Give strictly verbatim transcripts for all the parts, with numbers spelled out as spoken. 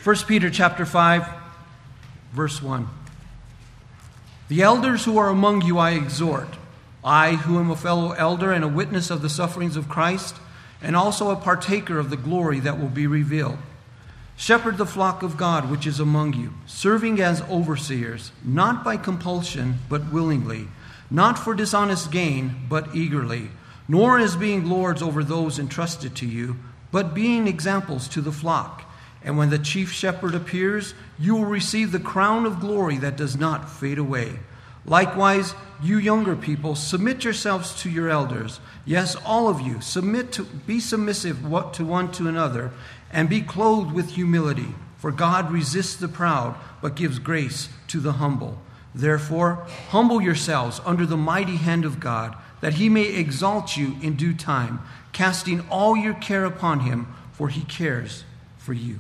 First Peter chapter five, verse one. The elders who are among you I exhort, I who am a fellow elder and a witness of the sufferings of Christ, and also a partaker of the glory that will be revealed. Shepherd the flock of God which is among you, serving as overseers, not by compulsion, but willingly, not for dishonest gain, but eagerly, nor as being lords over those entrusted to you, but being examples to the flock. And when the chief shepherd appears, you will receive the crown of glory that does not fade away. Likewise, you younger people, submit yourselves to your elders. Yes, all of you, submit to, be submissive to one to another, and be clothed with humility. For God resists the proud, but gives grace to the humble. Therefore, humble yourselves under the mighty hand of God, that he may exalt you in due time, casting all your care upon him, for he cares for you.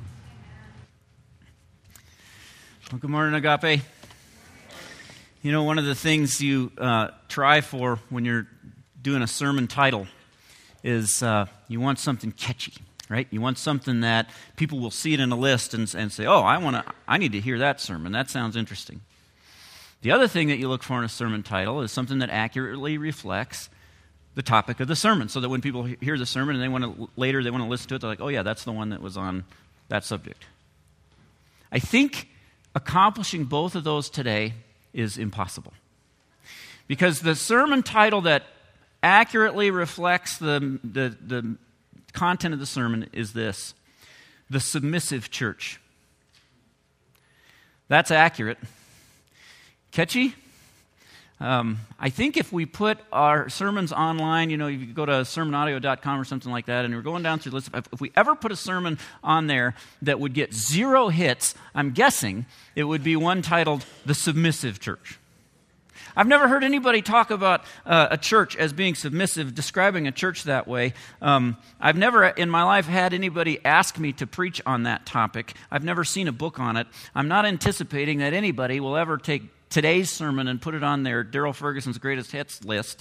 Well, good morning, Agape. You know, one of the things you uh, try for when you're doing a sermon title is uh, you want something catchy, right? You want something that people will see it in a list and, and say, "Oh, I want to. I need to hear that sermon. That sounds interesting." The other thing that you look for in a sermon title is something that accurately reflects the topic of the sermon, so that when people hear the sermon and they want to later they want to listen to it, they're like, "Oh yeah, that's the one that was on that subject." I think accomplishing both of those today is impossible, because the sermon title that accurately reflects the, the, the content of the sermon is this: The Submissive Church. That's accurate. Catchy? Um, I think if we put our sermons online, you know, if you go to sermon audio dot com or something like that, and we're going down through the list, if, if we ever put a sermon on there that would get zero hits, I'm guessing it would be one titled The Submissive Church. I've never heard anybody talk about uh, a church as being submissive, describing a church that way. Um, I've never in my life had anybody ask me to preach on that topic. I've never seen a book on it. I'm not anticipating that anybody will ever take today's sermon and put it on their Daryl Ferguson's greatest hits list.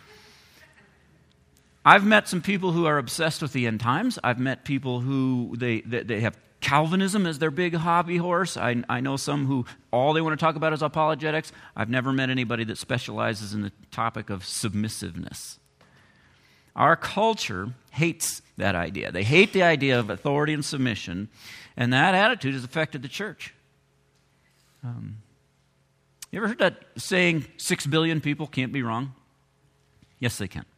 I've met some people who are obsessed with the end times. I've met people who they they, they have Calvinism as their big hobby horse. I, I know some who all they want to talk about is apologetics. I've never met anybody that specializes in the topic of submissiveness. Our culture hates that idea. They hate the idea of authority and submission, and that attitude has affected the church. Um, you ever heard that saying, six billion people can't be wrong? Yes, they can.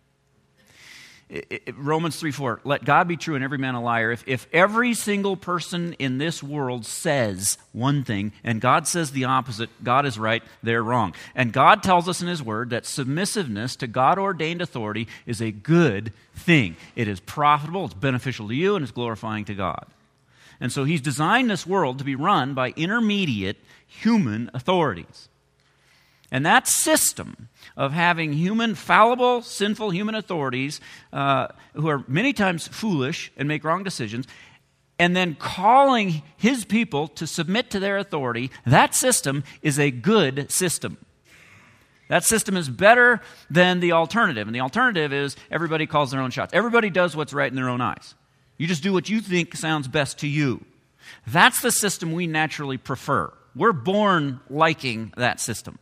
It, it, Romans three four, let God be true and every man a liar. If, if every single person in this world says one thing and God says the opposite, God is right, they're wrong. And God tells us in His Word that submissiveness to God-ordained authority is a good thing. It is profitable, it's beneficial to you, and it's glorifying to God. And so He's designed this world to be run by intermediate human authorities. And that system of having human, fallible, sinful human authorities uh, who are many times foolish and make wrong decisions, and then calling His people to submit to their authority, that system is a good system. That system is better than the alternative. And the alternative is everybody calls their own shots. Everybody does what's right in their own eyes. You just do what you think sounds best to you. That's the system we naturally prefer. We're born liking that system.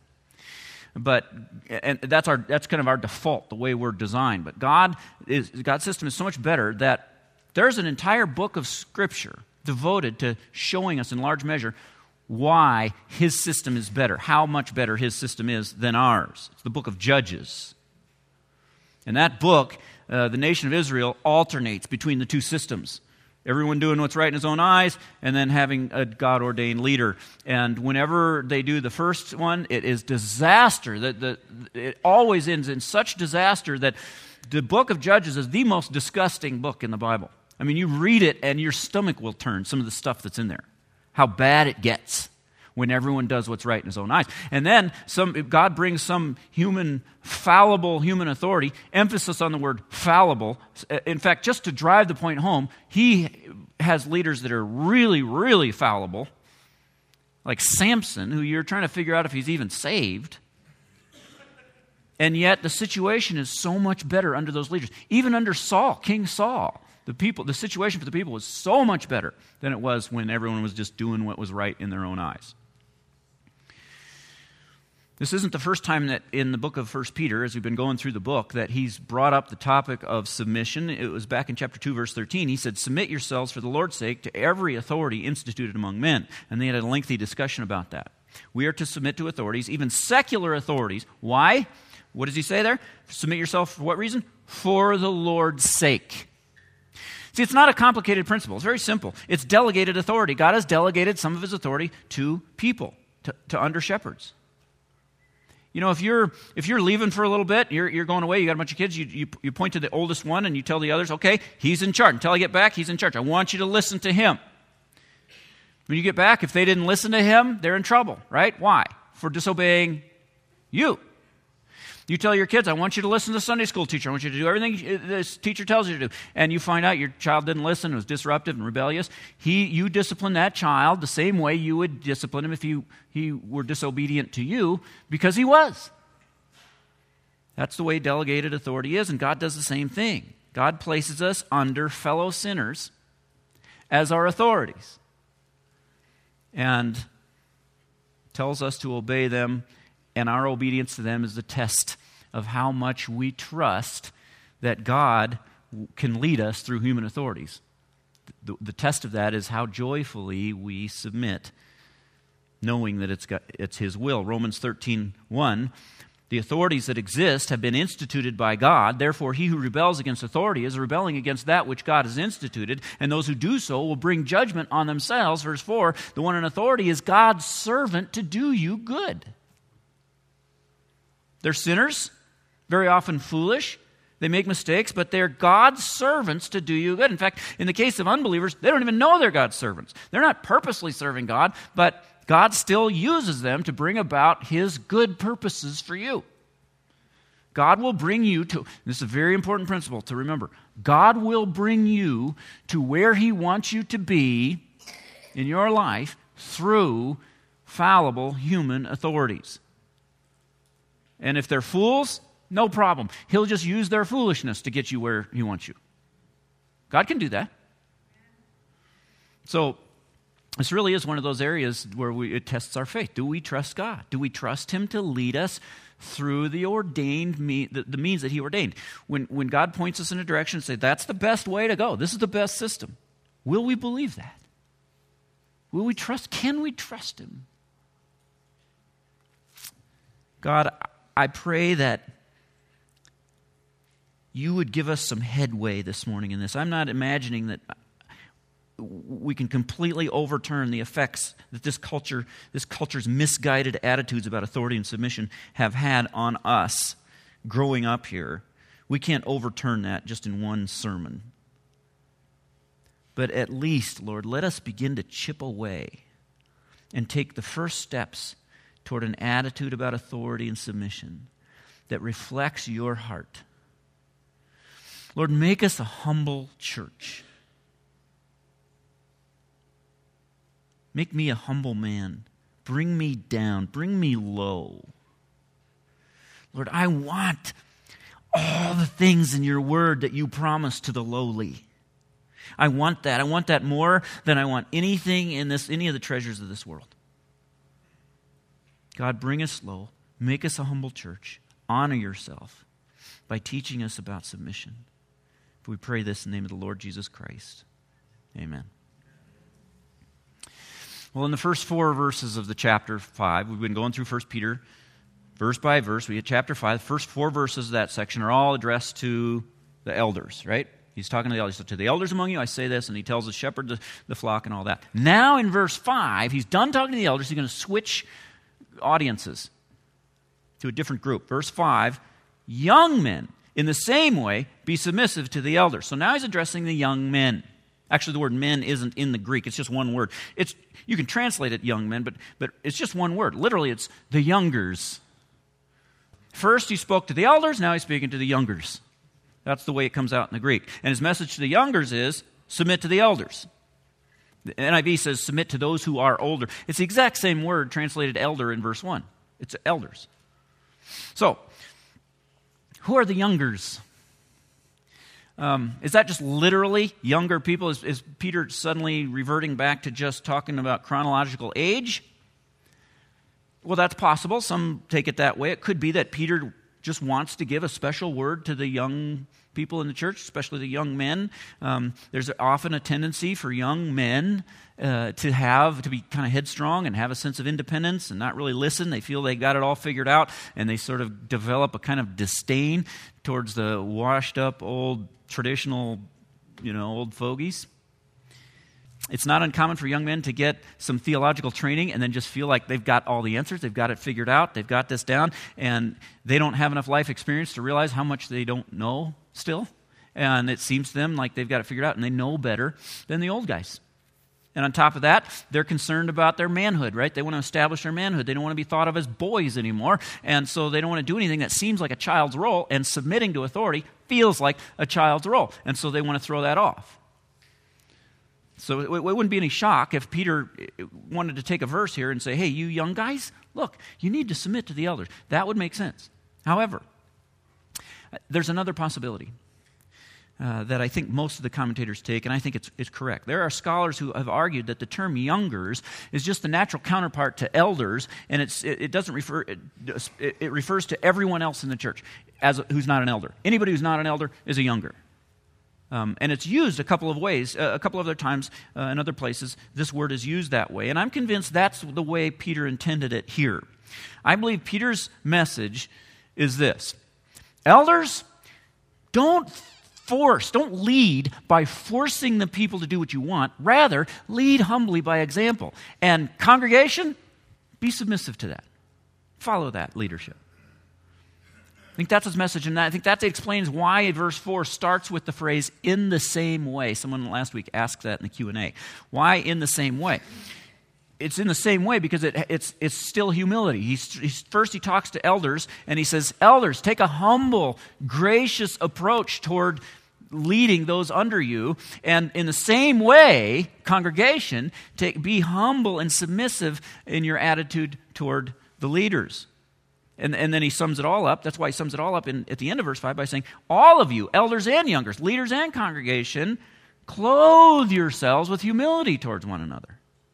But and that's our that's kind of our default, the way we're designed. But God is God's system is so much better that there's an entire book of Scripture devoted to showing us in large measure why His system is better, how much better His system is than ours. It's the book of Judges. In that book, uh, the nation of Israel alternates between the two systems. Everyone doing what's right in his own eyes, and then having a God-ordained leader. And whenever they do the first one, it is disaster. That the, it always ends in such disaster that the book of Judges is the most disgusting book in the Bible. I mean, you read it and your stomach will turn, some of the stuff that's in there. How bad it gets when everyone does what's right in his own eyes. And then some God brings some human, fallible human authority, emphasis on the word fallible. In fact, just to drive the point home, He has leaders that are really, really fallible, like Samson, who you're trying to figure out if he's even saved. And yet the situation is so much better under those leaders. Even under Saul, King Saul, The people, the situation for the people was so much better than it was when everyone was just doing what was right in their own eyes. This isn't the first time that in the book of First Peter, as we've been going through the book, that he's brought up the topic of submission. It was back in chapter two, verse thirteen. He said, "Submit yourselves for the Lord's sake to every authority instituted among men." And they had a lengthy discussion about that. We are to submit to authorities, even secular authorities. Why? What does he say there? Submit yourself for what reason? For the Lord's sake. See, it's not a complicated principle. It's very simple. It's delegated authority. God has delegated some of his authority to people, to, to under shepherds. You know, if you're if you're leaving for a little bit, you're you're going away, you got a bunch of kids, you, you you point to the oldest one and you tell the others, okay, he's in charge. Until I get back, he's in charge. I want you to listen to him. When you get back, if they didn't listen to him, they're in trouble, right? Why? For disobeying you. You tell your kids, I want you to listen to the Sunday school teacher. I want you to do everything this teacher tells you to do. And you find out your child didn't listen, was disruptive and rebellious. He, you discipline that child the same way you would discipline him if he, he were disobedient to you, because he was. That's the way delegated authority is, and God does the same thing. God places us under fellow sinners as our authorities and tells us to obey them, and our obedience to them is the test of how much we trust that God can lead us through human authorities. The, the test of that is how joyfully we submit, knowing that it's got, it's his will. Romans thirteen one, the authorities that exist have been instituted by God. Therefore, he who rebels against authority is rebelling against that which God has instituted, and those who do so will bring judgment on themselves. Verse four, the one in authority is God's servant to do you good. They're sinners, very often foolish. They make mistakes, but they're God's servants to do you good. In fact, in the case of unbelievers, they don't even know they're God's servants. They're not purposely serving God, but God still uses them to bring about his good purposes for you. God will bring you to, this is a very important principle to remember, God will bring you to where he wants you to be in your life through fallible human authorities. And if they're fools, no problem. He'll just use their foolishness to get you where he wants you. God can do that. So, this really is one of those areas where we, it tests our faith. Do we trust God? Do we trust him to lead us through the ordained me, the, the means that he ordained? When, when God points us in a direction and say, that's the best way to go, this is the best system, will we believe that? Will we trust? Can we trust him? God, I pray that you would give us some headway this morning in this. I'm not imagining that we can completely overturn the effects that this culture, this culture's misguided attitudes about authority and submission have had on us growing up here. We can't overturn that just in one sermon. But at least, Lord, let us begin to chip away and take the first steps toward an attitude about authority and submission that reflects your heart. Lord, make us a humble church. Make me a humble man. Bring me down. Bring me low. Lord, I want all the things in your word that you promise to the lowly. I want that. I want that more than I want anything in this, any of the treasures of this world. God, bring us low. Make us a humble church. Honor yourself by teaching us about submission. We pray this in the name of the Lord Jesus Christ. Amen. Well, in the first four verses of the chapter five, we've been going through First Peter, verse by verse. We get chapter five. The first four verses of that section are all addressed to the elders, right? He's talking to the elders. So to the elders among you, I say this, and he tells the shepherd the, the flock and all that. Now in verse five, he's done talking to the elders. He's going to switch audiences to a different group. Verse five, young men, in the same way, be submissive to the elders. So now he's addressing the young men. Actually, the word men isn't in the Greek. It's just one word. It's you can translate it young men, but, but it's just one word. Literally, it's the youngers. First, he spoke to the elders. Now he's speaking to the youngers. That's the way it comes out in the Greek. And his message to the youngers is, submit to the elders. The N I V says, submit to those who are older. It's the exact same word translated elder in verse one. It's elders. So, who are the youngers? Um, is that just literally younger people? Is, is Peter suddenly reverting back to just talking about chronological age? Well, that's possible. Some take it that way. It could be that Peter just wants to give a special word to the young people in the church, especially the young men. Um, there's often a tendency for young men uh, to have, to be kind of headstrong and have a sense of independence and not really listen. They feel they got it all figured out, and they sort of develop a kind of disdain towards the washed up old traditional, you know, old fogies. It's not uncommon for young men to get some theological training and then just feel like they've got all the answers, they've got it figured out, they've got this down, and they don't have enough life experience to realize how much they don't know still. And it seems to them like they've got it figured out and they know better than the old guys. And on top of that, they're concerned about their manhood, right? They want to establish their manhood. They don't want to be thought of as boys anymore, and so they don't want to do anything that seems like a child's role, and submitting to authority feels like a child's role, and so they want to throw that off. So it, it wouldn't be any shock if Peter wanted to take a verse here and say, hey, you young guys, look, you need to submit to the elders. That would make sense. However, there's another possibility uh, that I think most of the commentators take, and I think it's, it's correct. There are scholars who have argued that the term youngers is just the natural counterpart to elders, and it's, it, it doesn't refer, it, it refers to everyone else in the church as a, who's not an elder. Anybody who's not an elder is a younger. Um, and it's used a couple of ways, uh, a couple of other times uh, in other places, this word is used that way. And I'm convinced that's the way Peter intended it here. I believe Peter's message is this: elders, don't force, don't lead by forcing the people to do what you want. Rather, lead humbly by example. And congregation, be submissive to that. Follow that leadership. I think that's his message, and I think that explains why verse four starts with the phrase, in the same way. Someone last week asked that in the Q and A. Why in the same way? It's in the same way because it, it's, it's still humility. He's, he's, first he talks to elders, and he says, elders, take a humble, gracious approach toward leading those under you. And in the same way, congregation, take, be humble and submissive in your attitude toward the leaders. And, and then he sums it all up. That's why he sums it all up in, at the end of verse five by saying, all of you, elders and youngers, leaders and congregation, clothe yourselves with humility towards one another.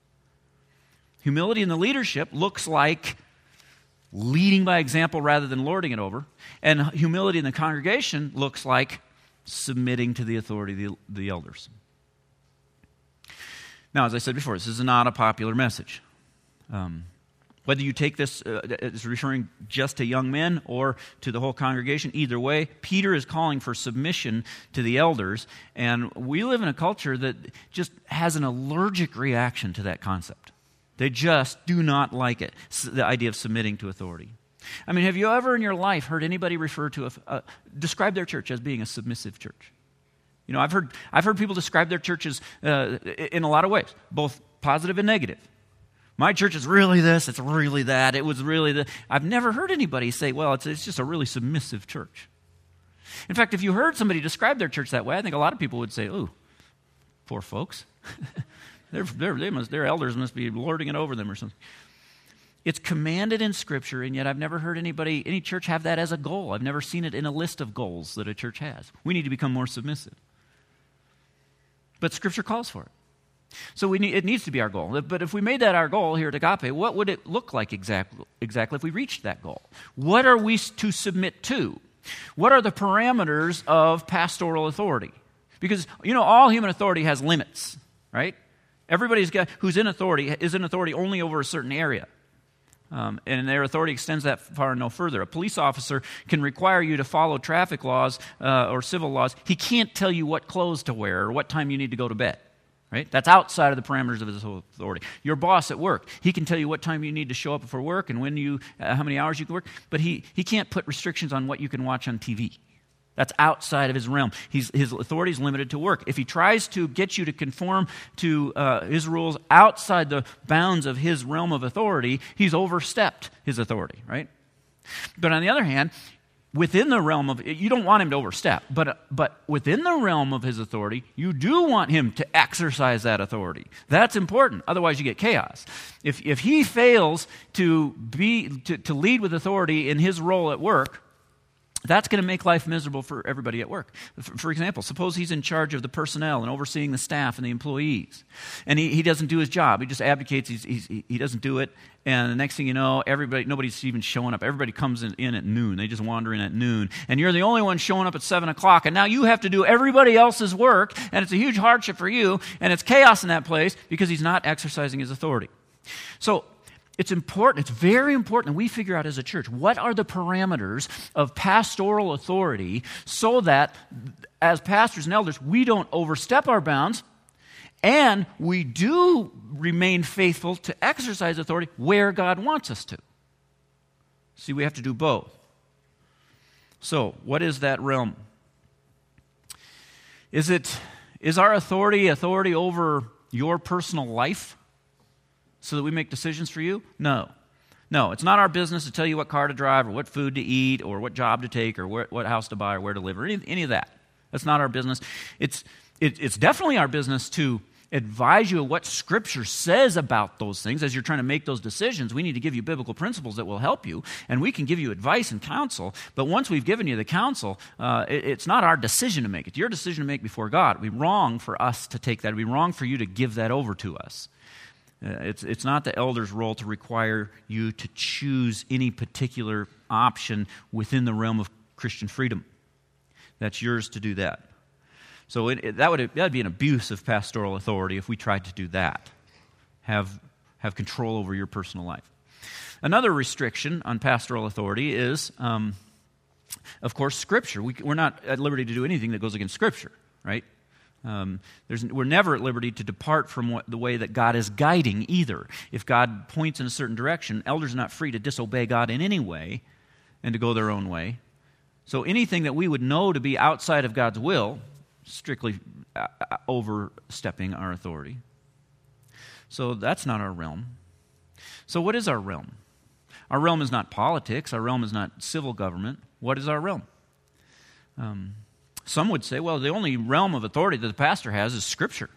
Humility in the leadership looks like leading by example rather than lording it over. And humility in the congregation looks like submitting to the authority of the, the elders. Now, as I said before, this is not a popular message. Um, Whether you take this uh, as referring just to young men or to the whole congregation, either way, Peter is calling for submission to the elders, and we live in a culture that just has an allergic reaction to that concept. They just do not like it, the idea of submitting to authority. I mean, have you ever in your life heard anybody refer to, a, uh, describe their church as being a submissive church? You know, I've heard, I've heard people describe their churches uh, in a lot of ways, both positive and negative. My church is really this, it's really that, it was really the... I've never heard anybody say, well, it's, it's just a really submissive church. In fact, if you heard somebody describe their church that way, I think a lot of people would say, ooh, poor folks. they're, they're, they must, their elders must be lording it over them or something. It's commanded in Scripture, and yet I've never heard anybody, any church have that as a goal. I've never seen it in a list of goals that a church has. We need to become more submissive. But Scripture calls for it. So we need, it needs to be our goal. But if we made that our goal here at Agape, what would it look like exactly, exactly if we reached that goal? What are we to submit to? What are the parameters of pastoral authority? Because, you know, all human authority has limits, right? Everybody's got, who's in authority is in authority only over a certain area. Um, and their authority extends that far and no further. A police officer can require you to follow traffic laws uh, or civil laws. He can't tell you what clothes to wear or what time you need to go to bed. Right? That's outside of the parameters of his authority. Your boss at work, he can tell you what time you need to show up for work and when you, uh, how many hours you can work, but he, he can't put restrictions on what you can watch on T V. That's outside of his realm. He's, his authority is limited to work. If he tries to get you to conform to uh, his rules outside the bounds of his realm of authority, he's overstepped his authority, right? But on the other hand, within the realm of, you don't want him to overstep, but but within the realm of his authority, you do want him to exercise that authority. That's important. Otherwise, you get chaos. If if he fails to be to, to lead with authority in his role at work, that's going to make life miserable for everybody at work. For, for example, suppose he's in charge of the personnel and overseeing the staff and the employees, and he, he doesn't do his job. He just abdicates. He's, he's, he doesn't do it, and the next thing you know, everybody, nobody's even showing up. Everybody comes in, in at noon. They just wander in at noon, and you're the only one showing up at seven o'clock, and now you have to do everybody else's work, and it's a huge hardship for you, and it's chaos in that place because he's not exercising his authority. So it's important, it's very important that we figure out as a church, what are the parameters of pastoral authority so that as pastors and elders, we don't overstep our bounds and we do remain faithful to exercise authority where God wants us to. See, we have to do both. So, what is that realm? Is it, is our authority authority over your personal life? So that we make decisions for you? No. No, it's not our business to tell you what car to drive or what food to eat or what job to take or where, what house to buy or where to live or any, any of that. That's not our business. It's, it, it's definitely our business to advise you of what Scripture says about those things. As you're trying to make those decisions, we need to give you biblical principles that will help you, and we can give you advice and counsel. But once we've given you the counsel, uh, it, it's not our decision to make. It's your decision to make before God. It would be wrong for us to take that. It would be wrong for you to give that over to us. Uh, it's, it's not the elder's role to require you to choose any particular option within the realm of Christian freedom. That's yours to do that. So it, it, that would that'd be an abuse of pastoral authority if we tried to do that, have, have control over your personal life. Another restriction on pastoral authority is, um, of course, Scripture. We, we're not at liberty to do anything that goes against Scripture, right? Um, there's, we're never at liberty to depart from what, the way that God is guiding either. If God points in a certain direction, elders are not free to disobey God in any way and to go their own way. So anything that we would know to be outside of God's will, strictly uh, overstepping our authority. So that's not our realm. So what is our realm? Our realm is not politics. Our realm is not civil government. What is our realm? Um... Some would say, well, the only realm of authority that the pastor has is Scripture.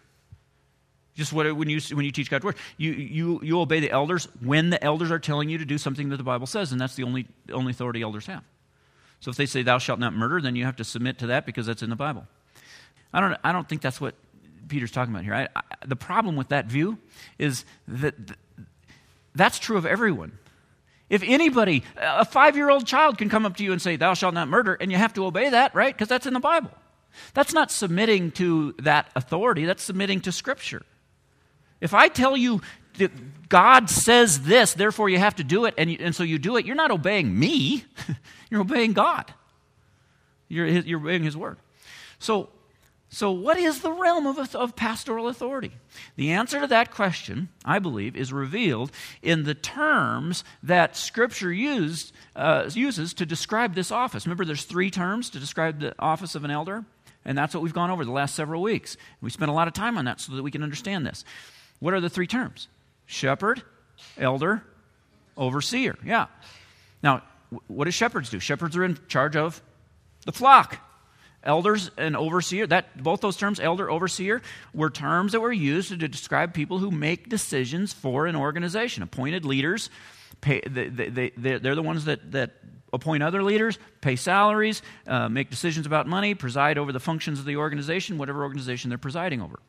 Just what, when you when you teach God's word, you, you you obey the elders when the elders are telling you to do something that the Bible says, and that's the only only authority elders have. So if they say, "Thou shalt not murder," then you have to submit to that because that's in the Bible. I don't I don't think that's what Peter's talking about here. I, I, the problem with that view is that th- that's true of everyone. If anybody, a five-year-old child can come up to you and say, "Thou shalt not murder," and you have to obey that, right? Because that's in the Bible. That's not submitting to that authority. That's submitting to Scripture. If I tell you that God says this, therefore you have to do it, and, you, and so you do it, you're not obeying me. You're obeying God. You're, you're obeying His Word. So, so what is the realm of, of pastoral authority? The answer to that question, I believe, is revealed in the terms that Scripture used, uh, uses to describe this office. Remember, there's three terms to describe the office of an elder, and that's what we've gone over the last several weeks. We spent a lot of time on that so that we can understand this. What are the three terms? Shepherd, elder, overseer. Yeah. Now, what do shepherds do? Shepherds are in charge of the flock. Elders and overseer, that both those terms, elder, overseer, were terms that were used to describe people who make decisions for an organization. Appointed leaders, pay, they, they, they, they're the ones that, that appoint other leaders, pay salaries, uh, make decisions about money, preside over the functions of the organization, whatever organization they're presiding over.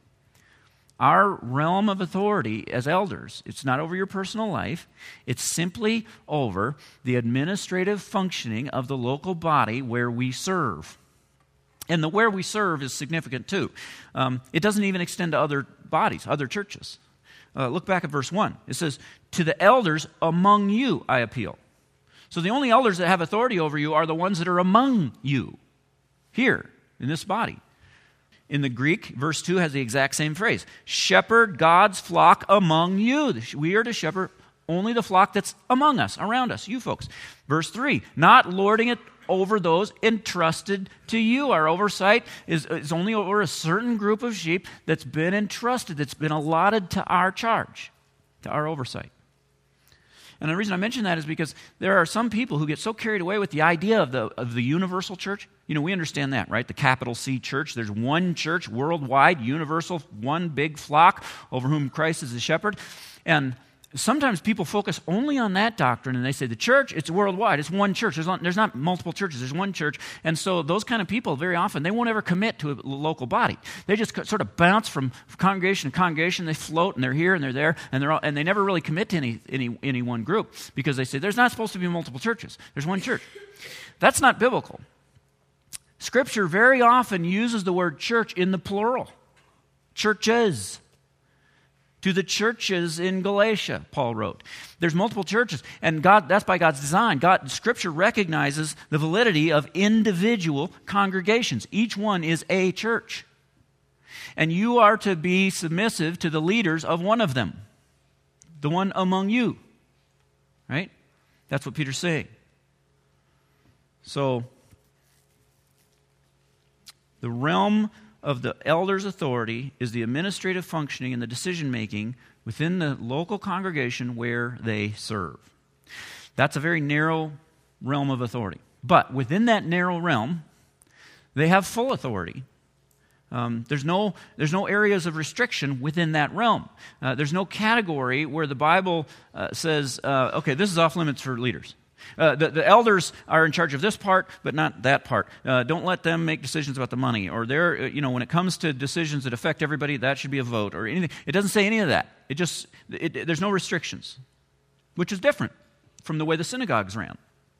Our realm of authority as elders, it's not over your personal life. It's simply over the administrative functioning of the local body where we serve. And the where we serve is significant too. Um, it doesn't even extend to other bodies, other churches. Uh, look back at verse one. It says, "To the elders among you I appeal." So the only elders that have authority over you are the ones that are among you, here, in this body. In the Greek, verse two has the exact same phrase. Shepherd God's flock among you. We are to shepherd only the flock that's among us, around us, you folks. Verse three, not lording it over those entrusted to you. Our oversight is, is only over a certain group of sheep that's been entrusted, that's been allotted to our charge, to our oversight. And the reason I mention that is because there are some people who get so carried away with the idea of the of the universal church. You know, we understand that, right? The capital C church. There's one church, worldwide, universal, one big flock over whom Christ is the shepherd. And sometimes people focus only on that doctrine, and they say the church, it's worldwide. It's one church. There's not, there's not multiple churches. There's one church. And so those kind of people, very often, they won't ever commit to a local body. They just sort of bounce from congregation to congregation. They float, and they're here, and they're there, and they're all, and they never really commit to any, any, any one group because they say there's not supposed to be multiple churches. There's one church. That's not biblical. Scripture very often uses the word church in the plural. Churches. To the churches in Galatia, Paul wrote. There's multiple churches, and God, that's by God's design. God, Scripture recognizes the validity of individual congregations. Each one is a church. And you are to be submissive to the leaders of one of them, the one among you. Right? That's what Peter's saying. So, the realm of the elder's authority is the administrative functioning and the decision-making within the local congregation where they serve. That's a very narrow realm of authority. But within that narrow realm, they have full authority. Um, there's no there's no areas of restriction within that realm. Uh, there's no category where the Bible uh, says, uh, okay, this is off limits for leaders. Uh, the, the elders are in charge of this part, but not that part. Uh, don't let them make decisions about the money. Or they're, you know, when it comes to decisions that affect everybody, that should be a vote or anything. It doesn't say any of that. It just, it, it, there's no restrictions, which is different from the way the synagogues ran.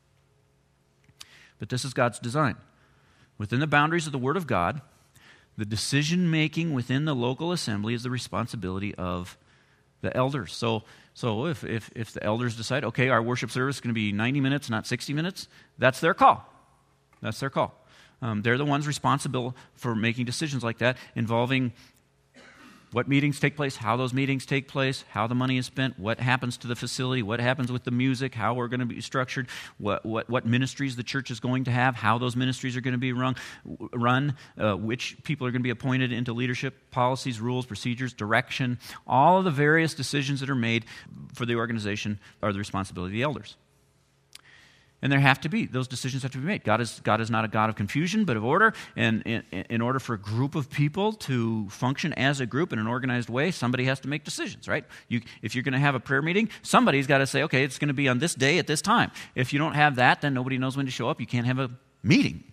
But this is God's design. Within the boundaries of the Word of God, the decision-making within the local assembly is the responsibility of the elders. So, so if, if, if the elders decide, okay, our worship service is going to be ninety minutes, not sixty minutes, that's their call. That's their call. Um, they're the ones responsible for making decisions like that involving what meetings take place, how those meetings take place, how the money is spent, what happens to the facility, what happens with the music, how we're going to be structured, what what, what ministries the church is going to have, how those ministries are going to be run, run uh, which people are going to be appointed into leadership, policies, rules, procedures, direction. All of the various decisions that are made for the organization are the responsibility of the elders. And there have to be, those decisions have to be made. God is God is not a God of confusion, but of order. And in, in order for a group of people to function as a group in an organized way, somebody has to make decisions, right? You, if you're going to have a prayer meeting, somebody's got to say, okay, it's going to be on this day at this time. If you don't have that, then nobody knows when to show up. You can't have a meeting.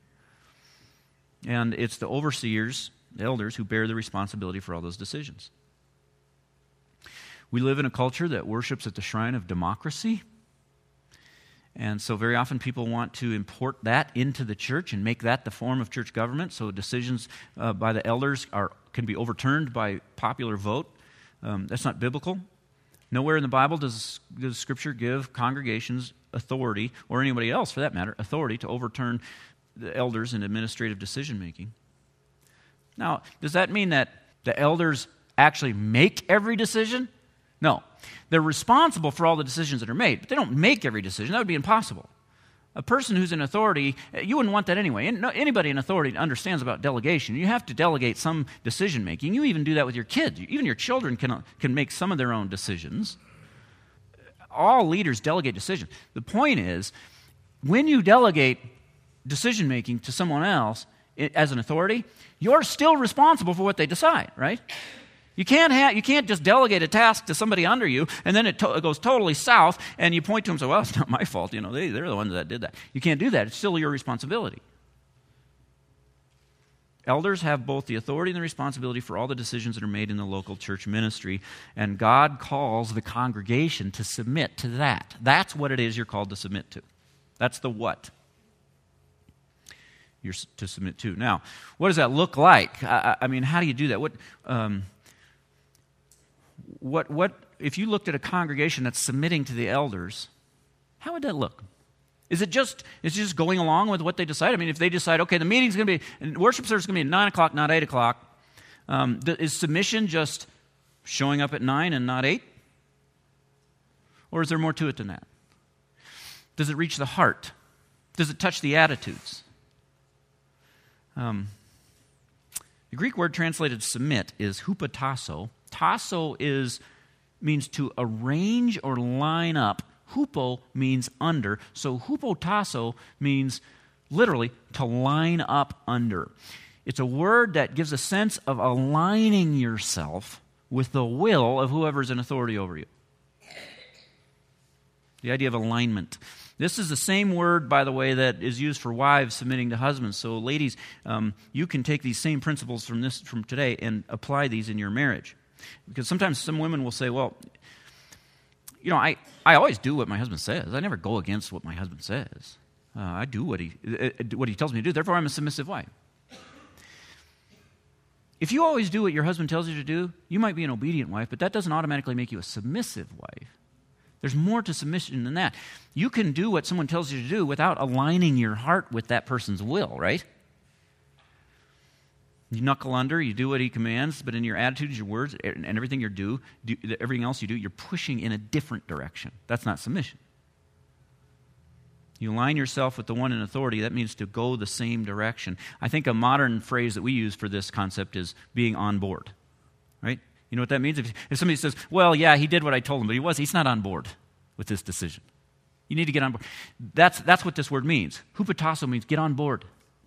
And it's the overseers, the elders, who bear the responsibility for all those decisions. We live in a culture that worships at the shrine of democracy. And so very often people want to import that into the church and make that the form of church government. So decisions uh, by the elders are can be overturned by popular vote. Um, that's not biblical. Nowhere in the Bible does, does Scripture give congregations authority, or anybody else for that matter, authority to overturn the elders in administrative decision making. Now, does that mean that the elders actually make every decision? No. They're responsible for all the decisions that are made, but they don't make every decision. That would be impossible. A person who's in authority, you wouldn't want that anyway. Anybody in authority understands about delegation. You have to delegate some decision-making. You even do that with your kids. Even your children can, can make some of their own decisions. All leaders delegate decisions. The point is, when you delegate decision-making to someone else as an authority, you're still responsible for what they decide, right? You can't have, you can't just delegate a task to somebody under you, and then it, to, it goes totally south, and you point to them and say, well, it's not my fault. You know, they, they're the ones that did that. You can't do that. It's still your responsibility. Elders have both the authority and the responsibility for all the decisions that are made in the local church ministry, and God calls the congregation to submit to that. That's what it is you're called to submit to. That's the what you're to submit to. Now, what does that look like? I, I mean, how do you do that? What... Um, What what if you looked at a congregation that's submitting to the elders, how would that look? Is it just is it just going along with what they decide? I mean, if they decide, okay, the meeting's going to be, and worship service is going to be at nine o'clock, not eight o'clock, um, th- is submission just showing up at nine and not eight? Or is there more to it than that? Does it reach the heart? Does it touch the attitudes? Um, the Greek word translated submit is hupotasso. Tasso is means to arrange or line up. Hupo means under. So hupotasso means literally to line up under. It's a word that gives a sense of aligning yourself with the will of whoever's in authority over you. The idea of alignment. This is the same word, by the way, that is used for wives submitting to husbands. So, ladies, um, you can take these same principles from this from today and apply these in your marriage. Because sometimes some women will say, well, you know, I, I always do what my husband says. I never go against what my husband says. Uh, I do what he uh, what he tells me to do. Therefore, I'm a submissive wife. If you always do what your husband tells you to do, you might be an obedient wife, but that doesn't automatically make you a submissive wife. There's more to submission than that. You can do what someone tells you to do without aligning your heart with that person's will, right? You knuckle under, you do what he commands, but in your attitudes, your words, and everything you do, do, everything else you do, you're pushing in a different direction. That's not submission. You align yourself with the one in authority. That means to go the same direction. I think a modern phrase that we use for this concept is being on board, right? You know what that means? If, if somebody says, well, yeah, he did what I told him, but he was, he's not on board with this decision. You need to get on board. That's, that's what this word means. Hupotasso means get on board.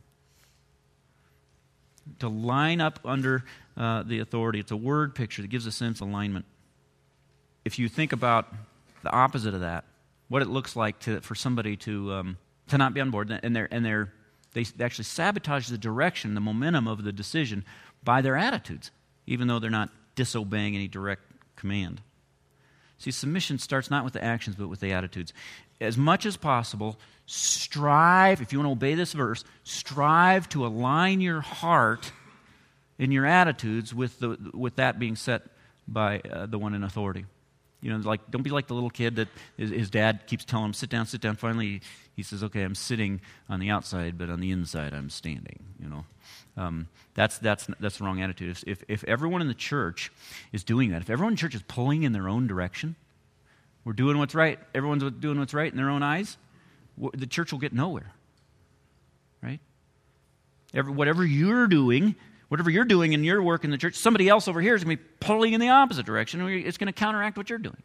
To line up under uh, the authority. It's a word picture that gives a sense of alignment. If you think about the opposite of that, what it looks like to, for somebody to um, to not be on board, and they're and they're they actually sabotage the direction, the momentum of the decision by their attitudes, even though they're not disobeying any direct command. See, submission starts not with the actions, but with the attitudes. As much as possible, strive, if you want to obey this verse, strive to align your heart and your attitudes with the with that being set by uh, the one in authority. You know, like, don't be like the little kid that his, his dad keeps telling him, sit down, sit down. Finally, he, he says, okay, I'm sitting on the outside, but on the inside, I'm standing, you know. Um, that's that's that's the wrong attitude. If, if if everyone in the church is doing that, if everyone in the church is pulling in their own direction, we're doing what's right, everyone's doing what's right in their own eyes, the church will get nowhere, right? Every, whatever you're doing... Whatever you're doing in your work in the church, somebody else over here is going to be pulling in the opposite direction, and it's going to counteract what you're doing.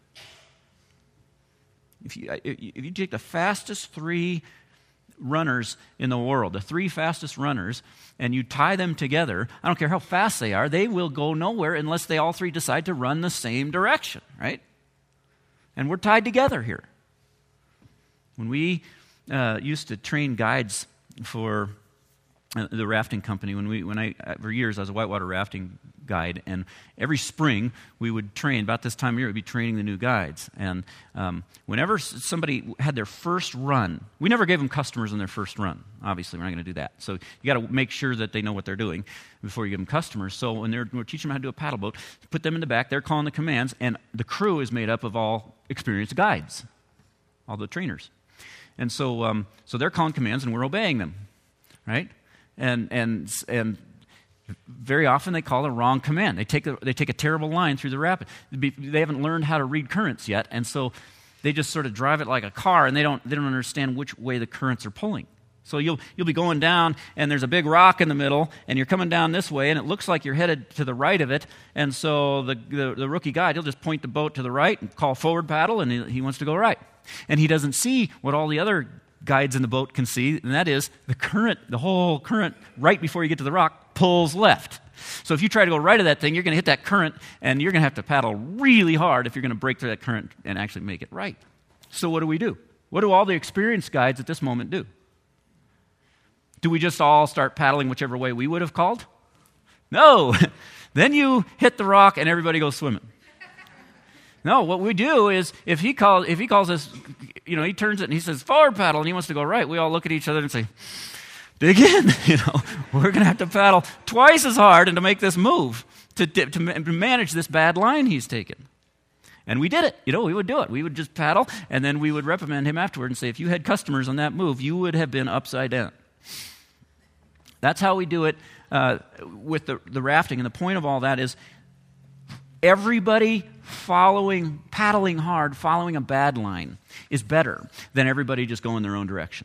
If you, if you take the fastest three runners in the world, the three fastest runners, and you tie them together, I don't care how fast they are, they will go nowhere unless they all three decide to run the same direction, right? And we're tied together here. When we uh, used to train guides for the rafting company, when we, when I, for years, I was a whitewater rafting guide, and every spring we would train, about this time of year, we'd be training the new guides. And um, whenever somebody had their first run, we never gave them customers on their first run. Obviously, we're not going to do that. So you got to make sure that they know what they're doing before you give them customers. So when they're, we're teaching them how to do a paddle boat, put them in the back, they're calling the commands, and the crew is made up of all experienced guides, all the trainers. And so, um, so they're calling commands, and we're obeying them, right? And and and very often they call a wrong command. They take a, they take a terrible line through the rapid. They haven't learned how to read currents yet, and so they just sort of drive it like a car, and they don't they don't understand which way the currents are pulling. So you'll you'll be going down, and there's a big rock in the middle, and you're coming down this way, and it looks like you're headed to the right of it. And so the the, the rookie guide, he'll just point the boat to the right and call forward paddle, and he, he wants to go right. And he doesn't see what all the other guides in the boat can see, and that is the current, the whole current right before you get to the rock pulls left. So if you try to go right of that thing, you're going to hit that current, and you're going to have to paddle really hard if you're going to break through that current and actually make it right. So what do we do? What do all the experienced guides at this moment do? Do we just all start paddling whichever way we would have called? No. Then you hit the rock and everybody goes swimming. No, what we do is if he calls if he calls us, you know, he turns it and he says forward paddle and he wants to go right, we all look at each other and say, dig in, you know, we're going to have to paddle twice as hard and to make this move to to manage this bad line he's taken. And we did it. You know, we would do it. We would just paddle, and then we would reprimand him afterward and say, if you had customers on that move, you would have been upside down. That's how we do it uh, with the, the rafting. And the point of all that is everybody following, paddling hard, following a bad line is better than everybody just going their own direction.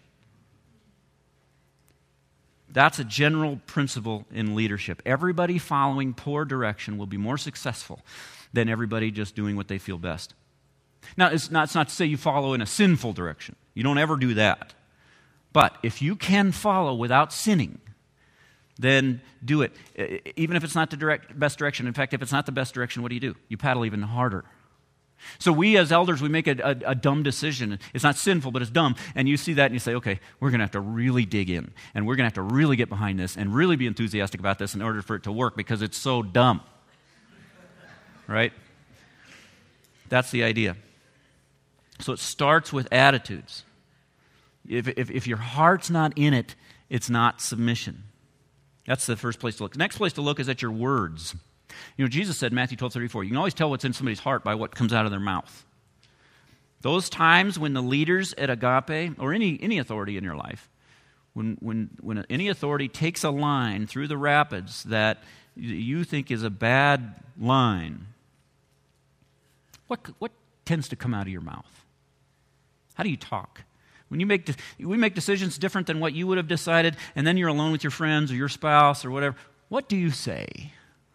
That's a general principle in leadership. Everybody following poor direction will be more successful than everybody just doing what they feel best. Now, it's not, it's not to say you follow in a sinful direction. You don't ever do that. But if you can follow without sinning, then do it, even if it's not the direct, best direction. In fact, if it's not the best direction, what do you do? You paddle even harder. So we as elders, we make a, a, a dumb decision. It's not sinful, but it's dumb. And you see that and you say, okay, we're going to have to really dig in. And we're going to have to really get behind this and really be enthusiastic about this in order for it to work because it's so dumb. Right? That's the idea. So it starts with attitudes. If, if, if your heart's not in it, it's not submission. That's the first place to look. The next place to look is at your words. You know, Jesus said in Matthew twelve thirty-four, you can always tell what's in somebody's heart by what comes out of their mouth. Those times when the leaders at Agape, or any, any authority in your life, when, when, when any authority takes a line through the rapids that you think is a bad line, what, what tends to come out of your mouth? How do you talk? When you make de- we make decisions different than what you would have decided, and then you're alone with your friends or your spouse or whatever, what do you say?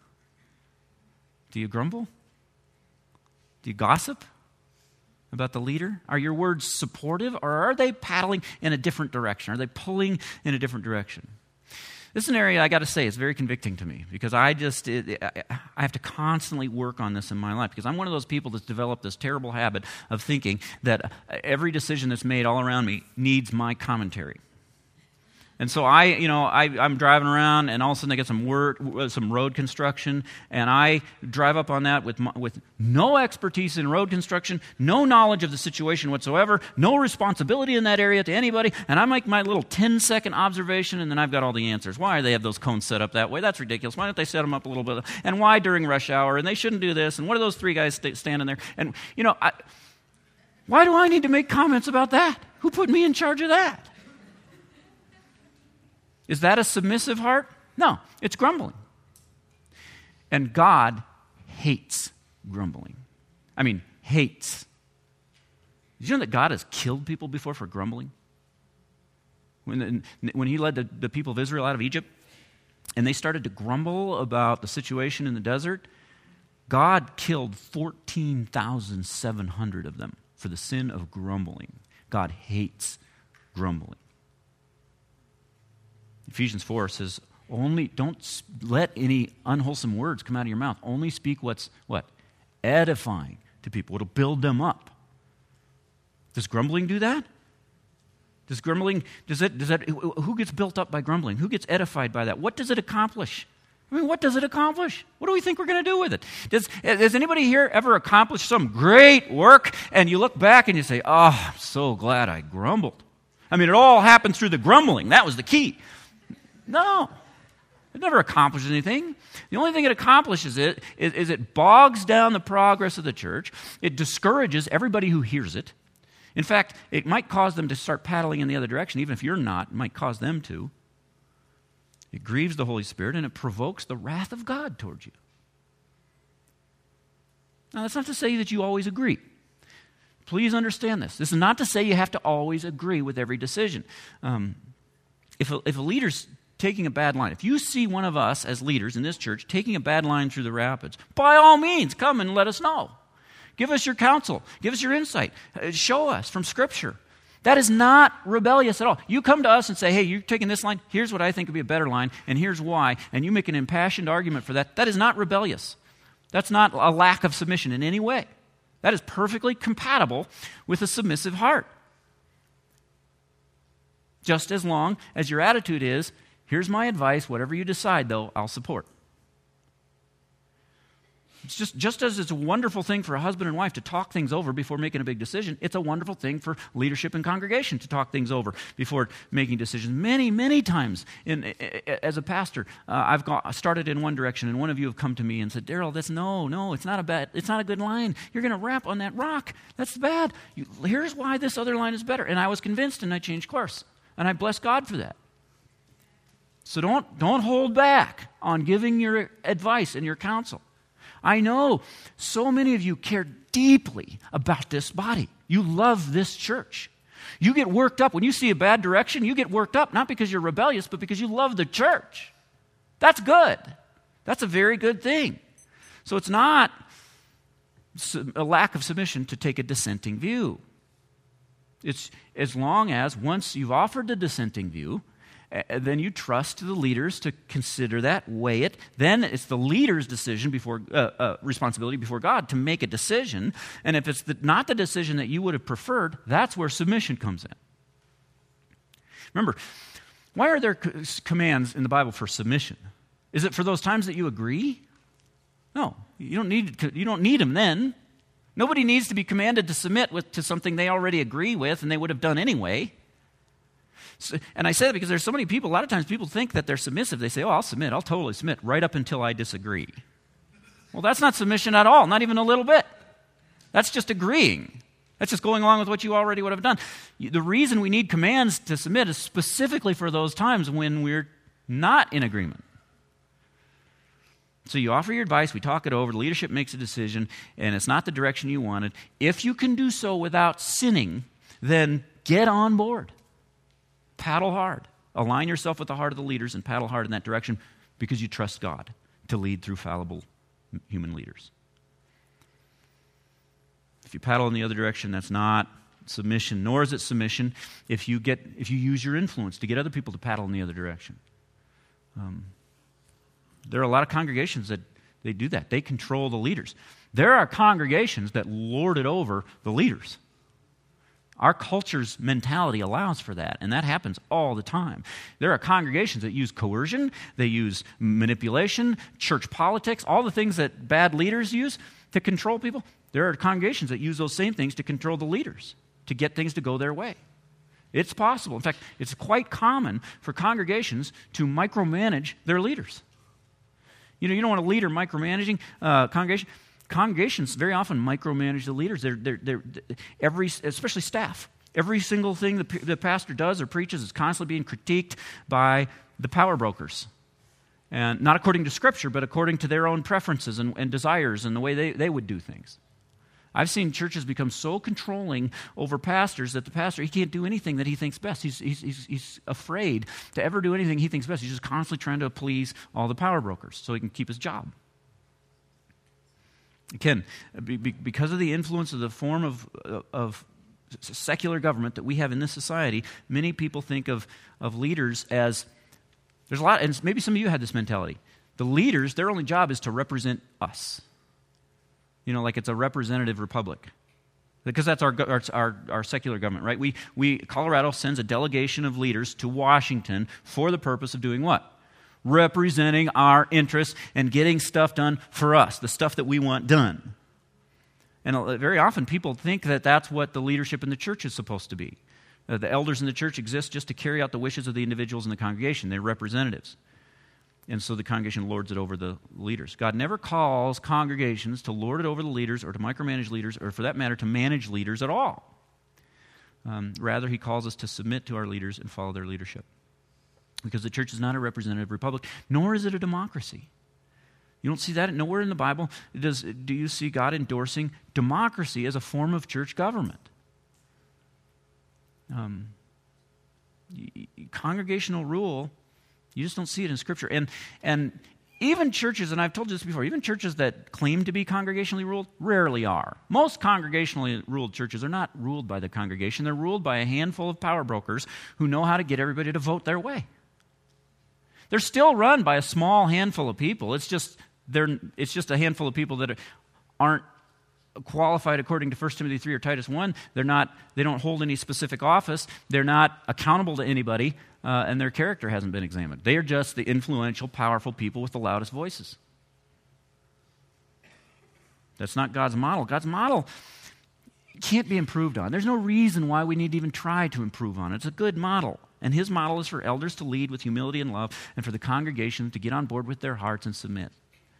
Do you grumble? Do you gossip about the leader? Are your words supportive, or are they paddling in a different direction? Are they pulling in a different direction? This is an area I got to say is very convicting to me because I just it, I have to constantly work on this in my life because I'm one of those people that's developed this terrible habit of thinking that every decision that's made all around me needs my commentary. And so I, you know, I, I'm driving around, and all of a sudden I get some word, some road construction, and I drive up on that with my, with no expertise in road construction, no knowledge of the situation whatsoever, no responsibility in that area to anybody, and I make my little ten-second observation, and then I've got all the answers. Why do they have those cones set up that way? That's ridiculous. Why don't they set them up a little bit? And why during rush hour? And they shouldn't do this. And what are those three guys st- standing there? And you know, I, why do I need to make comments about that? Who put me in charge of that? Is that a submissive heart? No, it's grumbling. And God hates grumbling. I mean, hates. Did you know that God has killed people before for grumbling? When, when he led the, the people of Israel out of Egypt, and they started to grumble about the situation in the desert, God killed fourteen thousand seven hundred of them for the sin of grumbling. God hates grumbling. Ephesians four says, only don't let any unwholesome words come out of your mouth. Only speak what's what? Edifying to people. It'll build them up. Does grumbling do that? Does grumbling, does it, does that, who gets built up by grumbling? Who gets edified by that? What does it accomplish? I mean, what does it accomplish? What do we think we're going to do with it? Does, has anybody here ever accomplished some great work and you look back and you say, oh, I'm so glad I grumbled. I mean, it all happened through the grumbling. That was the key. No, it never accomplishes anything. The only thing it accomplishes it is, is it bogs down the progress of the church. It discourages everybody who hears it. In fact, it might cause them to start paddling in the other direction. Even if you're not, it might cause them to. It grieves the Holy Spirit, and it provokes the wrath of God towards you. Now, that's not to say that you always agree. Please understand this. This is not to say you have to always agree with every decision. Um, if, a, if a leader's taking a bad line, if you see one of us as leaders in this church taking a bad line through the rapids, by all means, come and let us know. Give us your counsel. Give us your insight. Show us from Scripture. That is not rebellious at all. You come to us and say, hey, you're taking this line. Here's what I think would be a better line, and here's why. And you make an impassioned argument for that. That is not rebellious. That's not a lack of submission in any way. That is perfectly compatible with a submissive heart. Just as long as your attitude is, here's my advice, whatever you decide, though, I'll support. It's just, just as it's a wonderful thing for a husband and wife to talk things over before making a big decision, it's a wonderful thing for leadership and congregation to talk things over before making decisions. Many, many times in, as a pastor, uh, I've got, started in one direction, and one of you have come to me and said, Daryl, that's no, no, it's not a bad, it's not a good line. You're going to rap on that rock. That's bad. You, here's why this other line is better. And I was convinced, and I changed course. And I bless God for that. So don't, don't hold back on giving your advice and your counsel. I know so many of you care deeply about this body. You love this church. You get worked up. When you see a bad direction, you get worked up, not because you're rebellious, but because you love the church. That's good. That's a very good thing. So it's not a lack of submission to take a dissenting view. It's as long as once you've offered the dissenting view, uh, then you trust the leaders to consider that, weigh it. Then it's the leader's decision before uh, uh, responsibility before God to make a decision. And if it's the, not the decision that you would have preferred, that's where submission comes in. Remember, why are there commands in the Bible for submission? Is it for those times that you agree? No, you don't need to, you don't need them then. Nobody needs to be commanded to submit with, to something they already agree with and they would have done anyway. So, and I say that because there's so many people, a lot of times people think that they're submissive. They say, oh, I'll submit, I'll totally submit, right up until I disagree. Well, that's not submission at all, not even a little bit. That's just agreeing. That's just going along with what you already would have done. The reason we need commands to submit is specifically for those times when we're not in agreement. So you offer your advice, we talk it over, the leadership makes a decision, and it's not the direction you wanted. If you can do so without sinning, then get on board. Paddle hard. Align yourself with the heart of the leaders and paddle hard in that direction because you trust God to lead through fallible human leaders. If you paddle in the other direction, that's not submission, nor is it submission if you get if you use your influence to get other people to paddle in the other direction. Um, there are a lot of congregations that they do that. They control the leaders. There are congregations that lord it over the leaders. Our culture's mentality allows for that, and that happens all the time. There are congregations that use coercion, they use manipulation, church politics, all the things that bad leaders use to control people. There are congregations that use those same things to control the leaders, to get things to go their way. It's possible. In fact, it's quite common for congregations to micromanage their leaders. You know, you don't want a leader micromanaging uh, congregation. Congregations very often micromanage the leaders. They're, they're, they're, every, especially staff. Every single thing the, the pastor does or preaches is constantly being critiqued by the power brokers. And not according to Scripture, but according to their own preferences and, and desires and the way they, they would do things. I've seen churches become so controlling over pastors that the pastor, he can't do anything that he thinks best. He's, he's, he's, he's afraid to ever do anything he thinks best. He's just constantly trying to please all the power brokers so he can keep his job. Again, because of the influence of the form of, of secular government that we have in this society, many people think of, of leaders as, there's a lot, and maybe some of you had this mentality. The leaders, their only job is to represent us. You know, like it's a representative republic. Because that's our, our, our, our secular government, right? We, we, Colorado sends a delegation of leaders to Washington for the purpose of doing what? Representing our interests and getting stuff done for us, the stuff that we want done. And very often people think that that's what the leadership in the church is supposed to be. Uh, the elders in the church exist just to carry out the wishes of the individuals in the congregation. They're representatives. And so the congregation lords it over the leaders. God never calls congregations to lord it over the leaders or to micromanage leaders or, for that matter, to manage leaders at all. Um, rather, he calls us to submit to our leaders and follow their leadership. Because the church is not a representative republic, nor is it a democracy. You don't see that nowhere in the Bible. Does, do you see God endorsing democracy as a form of church government? Um, congregational rule, you just don't see it in Scripture. And and even churches, and I've told you this before, even churches that claim to be congregationally ruled rarely are. Most congregationally ruled churches are not ruled by the congregation. They're ruled by a handful of power brokers who know how to get everybody to vote their way. They're still run by a small handful of people. It's just they're it's just a handful of people that aren't qualified according to First Timothy three or Titus one. They're not. They don't hold any specific office. They're not accountable to anybody, uh, and their character hasn't been examined. They are just the influential, powerful people with the loudest voices. That's not God's model. God's model can't be improved on. There's no reason why we need to even try to improve on it. It's a good model. And his model is for elders to lead with humility and love and for the congregation to get on board with their hearts and submit.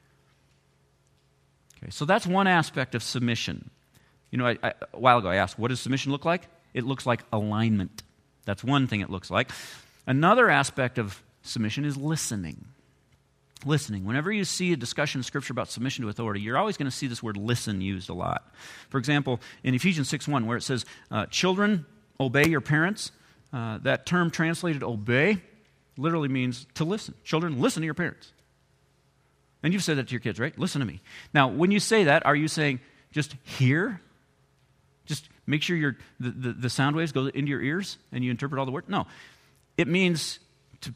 Okay, so that's one aspect of submission. You know, I, I, a while ago I asked, what does submission look like? It looks like alignment. That's one thing it looks like. Another aspect of submission is listening. Listening. Whenever you see a discussion in Scripture about submission to authority, you're always going to see this word listen used a lot. For example, in Ephesians six one, where it says, uh, children, obey your parents, uh, that term translated obey literally means to listen. Children, listen to your parents. And you've said that to your kids, right? Listen to me. Now, when you say that, are you saying just hear? Just make sure your the, the, the sound waves go into your ears and you interpret all the words? No. It means to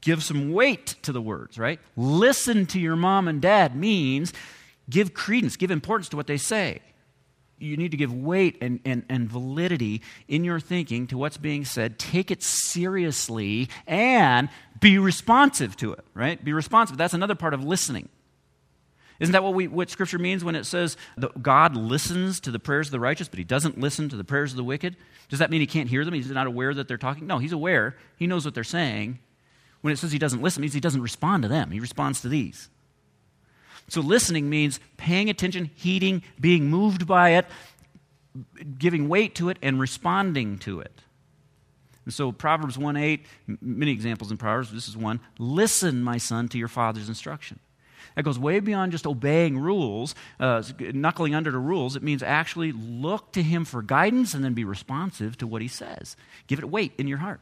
give some weight to the words, right? Listen to your mom and dad means give credence, give importance to what they say. You need to give weight and, and, and validity in your thinking to what's being said. Take it seriously and be responsive to it, right? Be responsive. That's another part of listening. Isn't that what we what Scripture means when it says that God listens to the prayers of the righteous, but he doesn't listen to the prayers of the wicked? Does that mean he can't hear them? He's not aware that they're talking? No, he's aware. He knows what they're saying. When it says he doesn't listen, it means he doesn't respond to them. He responds to these. So listening means paying attention, heeding, being moved by it, giving weight to it, and responding to it. And so Proverbs one eight, many examples in Proverbs, this is one. Listen, my son, to your father's instruction. That goes way beyond just obeying rules, uh, knuckling under the rules. It means actually look to him for guidance and then be responsive to what he says. Give it weight in your heart.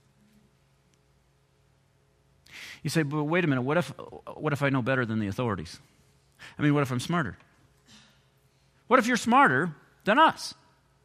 You say, but wait a minute, what if, what if I know better than the authorities? I mean, what if I'm smarter? What if you're smarter than us?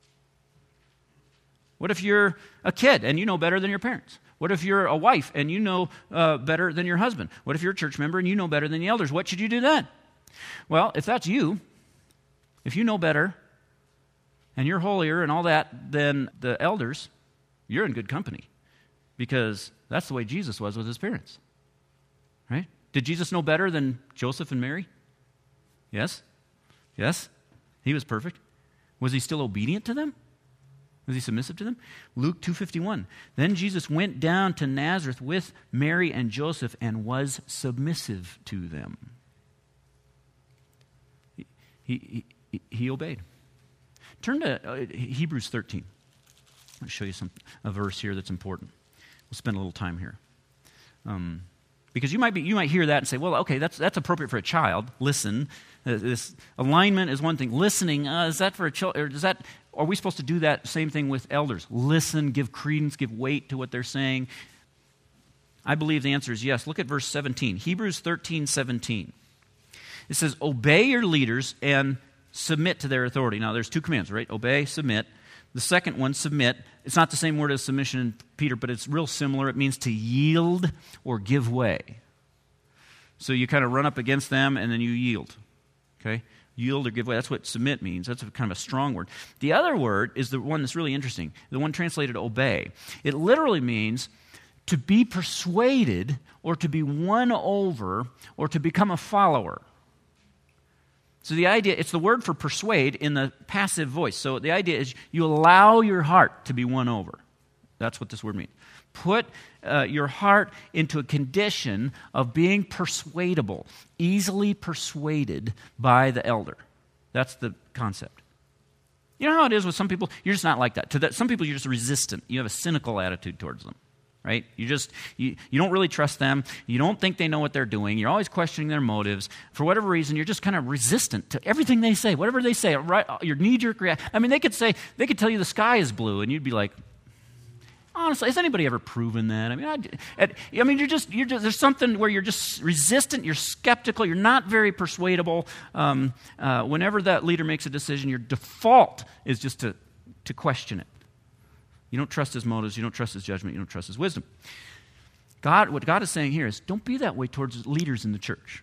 What if you're a kid and you know better than your parents? What if you're a wife and you know uh, better than your husband? What if you're a church member and you know better than the elders? What should you do then? Well, if that's you, if you know better and you're holier and all that than the elders, you're in good company because that's the way Jesus was with his parents, right? Did Jesus know better than Joseph and Mary? Yes. Yes. He was perfect. Was he still obedient to them? Was he submissive to them? Luke two fifty-one. Then Jesus went down to Nazareth with Mary and Joseph and was submissive to them. He, he, he, he obeyed. Turn to uh, Hebrews thirteen. I'll show you some a verse here that's important. We'll spend a little time here. Um, because you might be, you might hear that and say, well, okay, that's that's appropriate for a child. Listen. Uh, this alignment is one thing. Listening, uh, is that for a child? Or is that? Are we supposed to do that same thing with elders? Listen, give credence, give weight to what they're saying. I believe the answer is yes. Look at verse seventeen. Hebrews thirteen seventeen. It says, obey your leaders and submit to their authority. Now, there's two commands, right? Obey, submit. The second one, submit. It's not the same word as submission in Peter, but it's real similar. It means to yield or give way. So you kind of run up against them and then you yield. Okay? Yield or give way. That's what submit means. That's a kind of a strong word. The other word is the one that's really interesting, the one translated obey. It literally means to be persuaded or to be won over or to become a follower. So the idea, it's the word for persuade in the passive voice. So the idea is you allow your heart to be won over. That's what this word means. Put uh, your heart into a condition of being persuadable, easily persuaded by the elder. That's the concept. You know how it is with some people? You're just not like that. To that, some people, you're just resistant. You have a cynical attitude towards them, right? You just, you, you don't really trust them. You don't think they know what they're doing. You're always questioning their motives. For whatever reason, you're just kind of resistant to everything they say. Whatever they say, right? Your knee-jerk reaction. I mean, they could say, they could tell you the sky is blue, and you'd be like, honestly, has anybody ever proven that? I mean, I, I mean, you're just, you're just, there's something where you're just resistant, you're skeptical, you're not very persuadable. Um, uh, whenever that leader makes a decision, your default is just to, to question it. You don't trust his motives, you don't trust his judgment, you don't trust his wisdom. God, what God is saying here is, don't be that way towards leaders in the church.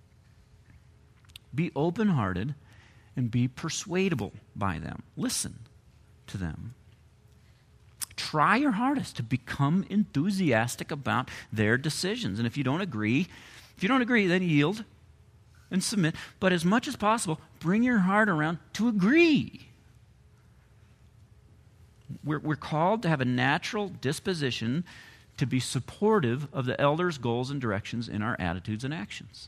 Be open-hearted and be persuadable by them. Listen to them. Try your hardest to become enthusiastic about their decisions. And if you don't agree, if you don't agree, then yield and submit. But as much as possible, bring your heart around to agree. We're, we're called to have a natural disposition to be supportive of the elders' goals and directions in our attitudes and actions.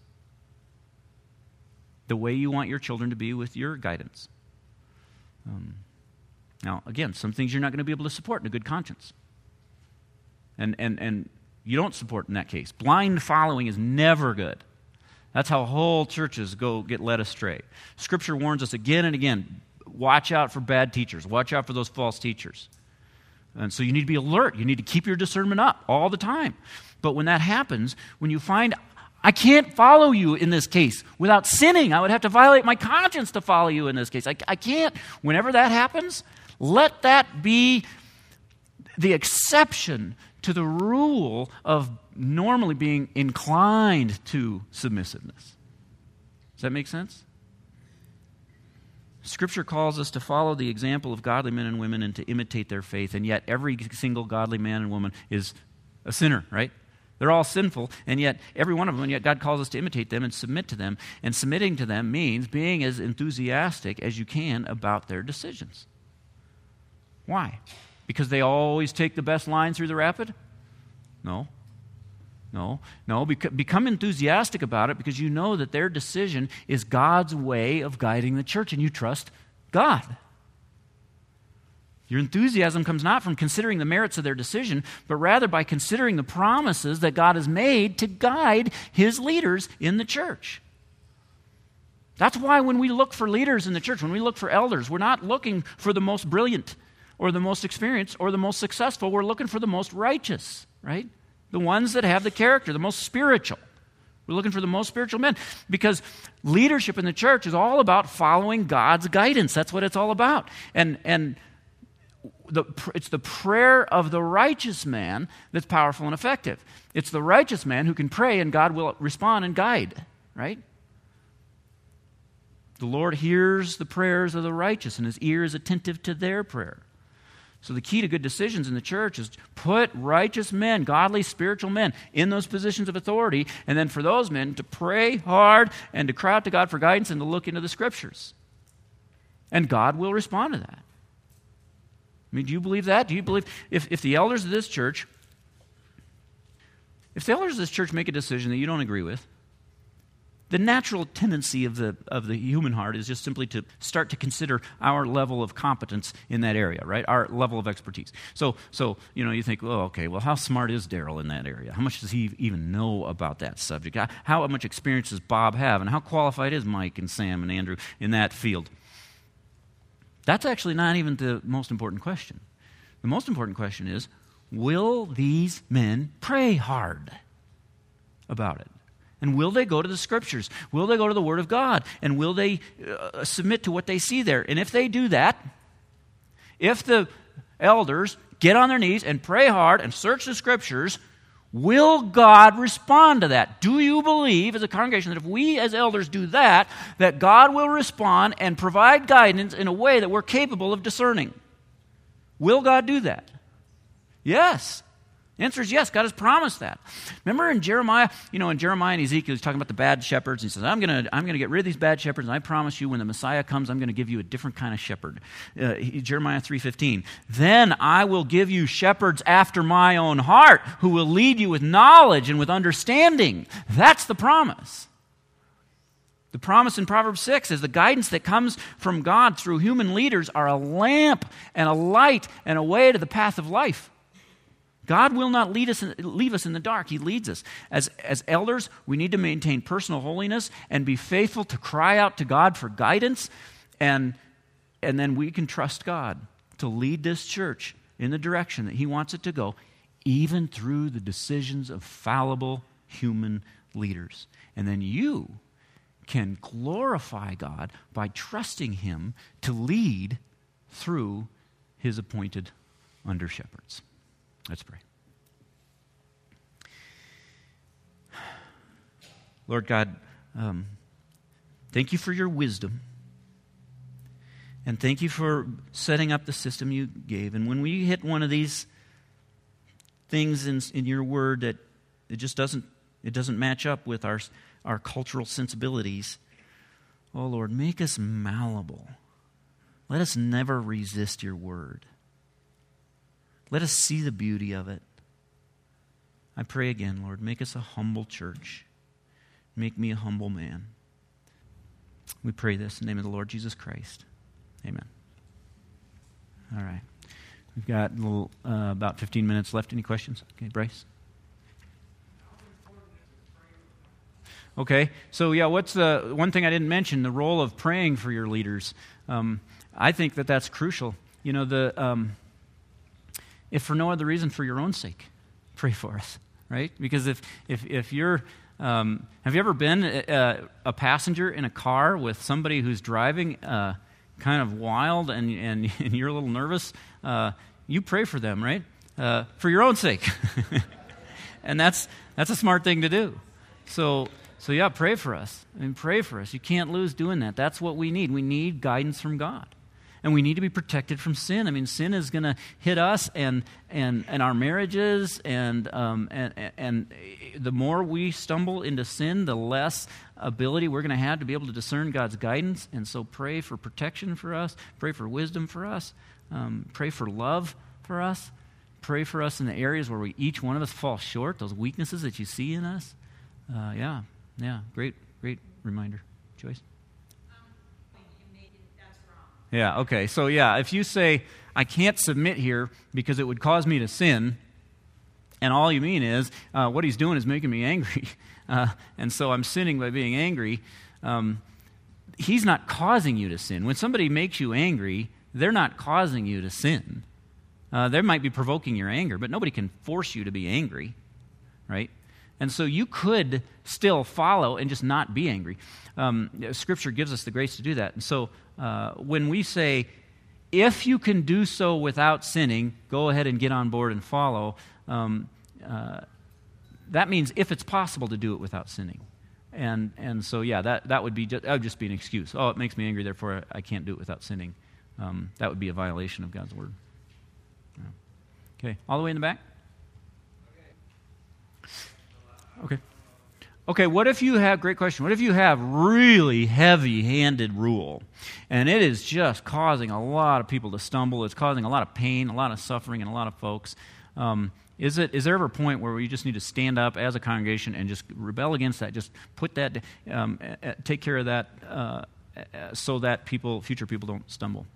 The way you want your children to be with your guidance. Um, Now, again, some things you're not going to be able to support in a good conscience. And, and, and you don't support in that case. Blind following is never good. That's how whole churches go get led astray. Scripture warns us again and again, watch out for bad teachers. Watch out for those false teachers. And so you need to be alert. You need to keep your discernment up all the time. But when that happens, when you find, I can't follow you in this case without sinning. I would have to violate my conscience to follow you in this case. I, I can't. Whenever that happens, let that be the exception to the rule of normally being inclined to submissiveness. Does that make sense? Scripture calls us to follow the example of godly men and women and to imitate their faith, and yet every single godly man and woman is a sinner, right? They're all sinful, and yet every one of them, and yet God calls us to imitate them and submit to them, and submitting to them means being as enthusiastic as you can about their decisions. Why? Because they always take the best line through the rapid? No. No, no, become enthusiastic about it because you know that their decision is God's way of guiding the church, and you trust God. Your enthusiasm comes not from considering the merits of their decision, but rather by considering the promises that God has made to guide His leaders in the church. That's why when we look for leaders in the church, when we look for elders, we're not looking for the most brilliant or the most experienced or the most successful. We're looking for the most righteous, right? The ones that have the character, the most spiritual. We're looking for the most spiritual men because leadership in the church is all about following God's guidance. That's what it's all about. And and the, it's the prayer of the righteous man that's powerful and effective. It's the righteous man who can pray and God will respond and guide, right? The Lord hears the prayers of the righteous and His ear is attentive to their prayer. So the key to good decisions in the church is put righteous men, godly, spiritual men in those positions of authority, and then for those men to pray hard and to cry out to God for guidance and to look into the Scriptures. And God will respond to that. I mean, do you believe that? Do you believe if, if the elders of this church, if the elders of this church make a decision that you don't agree with, the natural tendency of the of the human heart is just simply to start to consider our level of competence in that area, right? Our level of expertise. So, so you know, you think, oh, okay, well, how smart is Daryl in that area? How much does he even know about that subject? How, how much experience does Bob have? And how qualified is Mike and Sam and Andrew in that field? That's actually not even the most important question. The most important question is, will these men pray hard about it? And will they go to the Scriptures? Will they go to the Word of God? And will they uh, submit to what they see there? And if they do that, if the elders get on their knees and pray hard and search the Scriptures, will God respond to that? Do you believe as a congregation that if we as elders do that, that God will respond and provide guidance in a way that we're capable of discerning? Will God do that? Yes. The answer is yes. God has promised that. Remember in Jeremiah, you know, in Jeremiah and Ezekiel, he's talking about the bad shepherds. He says, I'm going to I'm going to get rid of these bad shepherds, and I promise you when the Messiah comes, I'm going to give you a different kind of shepherd. Uh, he, Jeremiah three fifteen. Then I will give you shepherds after my own heart who will lead you with knowledge and with understanding. That's the promise. The promise in Proverbs six is the guidance that comes from God through human leaders are a lamp and a light and a way to the path of life. God will not lead us in, leave us in the dark. He leads us. As, as elders, we need to maintain personal holiness and be faithful to cry out to God for guidance, and, and then we can trust God to lead this church in the direction that He wants it to go, even through the decisions of fallible human leaders. And then you can glorify God by trusting Him to lead through His appointed under-shepherds. Let's pray. Lord God, um, thank you for your wisdom. And thank you for setting up the system you gave. And when we hit one of these things in, in your word that it just doesn't it doesn't match up with our, our cultural sensibilities, oh Lord, make us malleable. Let us never resist your word. Let us see the beauty of it. I pray again, Lord, make us a humble church. Make me a humble man. We pray this in the name of the Lord Jesus Christ. Amen. All right. We've got a little, uh, about fifteen minutes left. Any questions? Okay, Bryce? Okay, so yeah, what's the one thing I didn't mention, the role of praying for your leaders. Um, I think that that's crucial. You know, the... Um, If for no other reason, for your own sake, pray for us, right? Because if if if you're, um, have you ever been a, a passenger in a car with somebody who's driving uh, kind of wild and, and and you're a little nervous? Uh, you pray for them, right? uh, for your own sake. And that's that's a smart thing to do. So, so yeah, pray for us. I mean, pray for us. You can't lose doing that. That's what we need. We need guidance from God. And we need to be protected from sin. I mean, sin is going to hit us and and and our marriages, and um and and the more we stumble into sin, the less ability we're going to have to be able to discern God's guidance. And so, pray for protection for us. Pray for wisdom for us. Um, pray for love for us. Pray for us in the areas where we each one of us fall short. Those weaknesses that you see in us. Uh, yeah, yeah, great, great reminder, Joyce. Yeah, okay. So, yeah, if you say, I can't submit here because it would cause me to sin, and all you mean is, uh, what he's doing is making me angry, uh, and so I'm sinning by being angry, um, he's not causing you to sin. When somebody makes you angry, they're not causing you to sin. Uh, they might be provoking your anger, but nobody can force you to be angry, right? And so you could still follow and just not be angry. Um, Scripture gives us the grace to do that. And so uh, when we say, if you can do so without sinning, go ahead and get on board and follow, um, uh, that means if it's possible to do it without sinning. And and so, yeah, that, that, would be just, that would just be an excuse. Oh, it makes me angry, therefore I can't do it without sinning. Um, that would be a violation of God's Word. Yeah. Okay, all the way in the back? Okay. Okay, what if you have, great question, what if you have really heavy-handed rule, and it is just causing a lot of people to stumble, it's causing a lot of pain, a lot of suffering in a lot of folks. Um, is it is there ever a point where we just need to stand up as a congregation and just rebel against that, just put that, um, take care of that uh, so that people, future people don't stumble?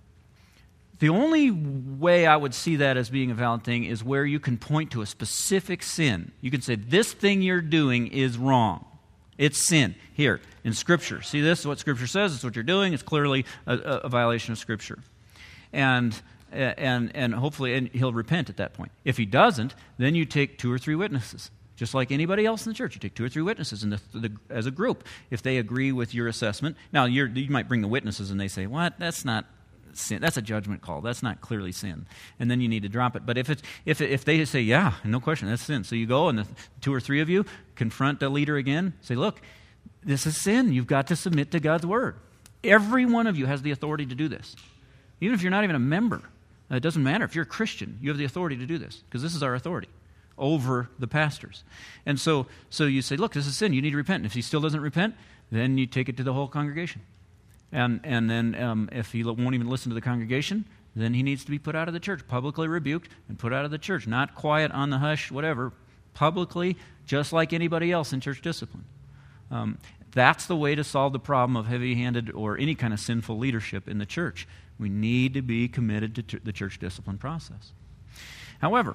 The only way I would see that as being a valid thing is where you can point to a specific sin. You can say, this thing you're doing is wrong. It's sin. Here, in Scripture. See, this is what Scripture says. It's what you're doing. It's clearly a, a violation of Scripture. And and and hopefully and he'll repent at that point. If he doesn't, then you take two or three witnesses. Just like anybody else in the church, you take two or three witnesses in the, the, as a group. If they agree with your assessment. Now, you're, you might bring the witnesses and they say, what? That's not sin. That's a judgment call. That's not clearly sin. And then you need to drop it. But if it's if if they say, yeah, no question, that's sin. So you go and the two or three of you confront the leader again. Say, look, this is sin. You've got to submit to God's Word. Every one of you has the authority to do this. Even if you're not even a member. It doesn't matter. If you're a Christian, you have the authority to do this. Because this is our authority over the pastors. And so so you say, look, this is sin. You need to repent. And if he still doesn't repent, then you take it to the whole congregation. And and then um, if he won't even listen to the congregation, then he needs to be put out of the church, publicly rebuked and put out of the church. Not quiet on the hush, whatever. Publicly, just like anybody else in church discipline. Um, that's the way to solve the problem of heavy-handed or any kind of sinful leadership in the church. We need to be committed to t- the church discipline process. However,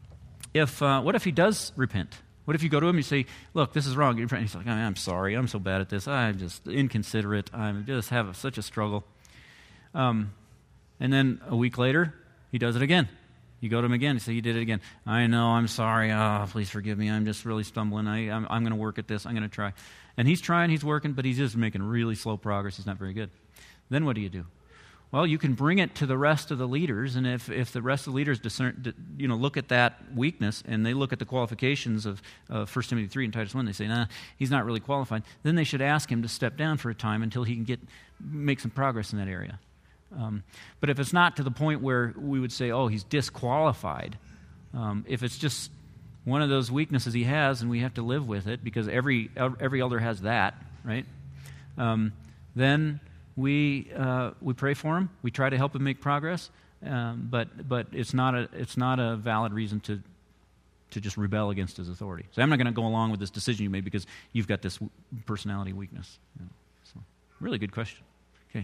if uh, what if he does repent? What if you go to him and you say, look, this is wrong. He's like, I'm sorry. I'm so bad at this. I'm just inconsiderate. I just have such a struggle. Um, and then a week later, he does it again. You go to him again. You say, you did it again. I know. I'm sorry. Oh, please forgive me. I'm just really stumbling. I, I'm, I'm going to work at this. I'm going to try. And he's trying. He's working, but he's just making really slow progress. He's not very good. Then what do you do? Well, you can bring it to the rest of the leaders, and if, if the rest of the leaders discern, you know, look at that weakness, and they look at the qualifications of uh, First Timothy three and Titus one, they say, nah, he's not really qualified, then they should ask him to step down for a time until he can get make some progress in that area. Um, but if it's not to the point where we would say, oh, he's disqualified, um, if it's just one of those weaknesses he has, and we have to live with it, because every every elder has that, right? Um, then... We uh, we pray for him. We try to help him make progress, um, but but it's not a it's not a valid reason to to just rebel against his authority. So I'm not going to go along with this decision you made because you've got this personality weakness. You know, so really good question. Okay.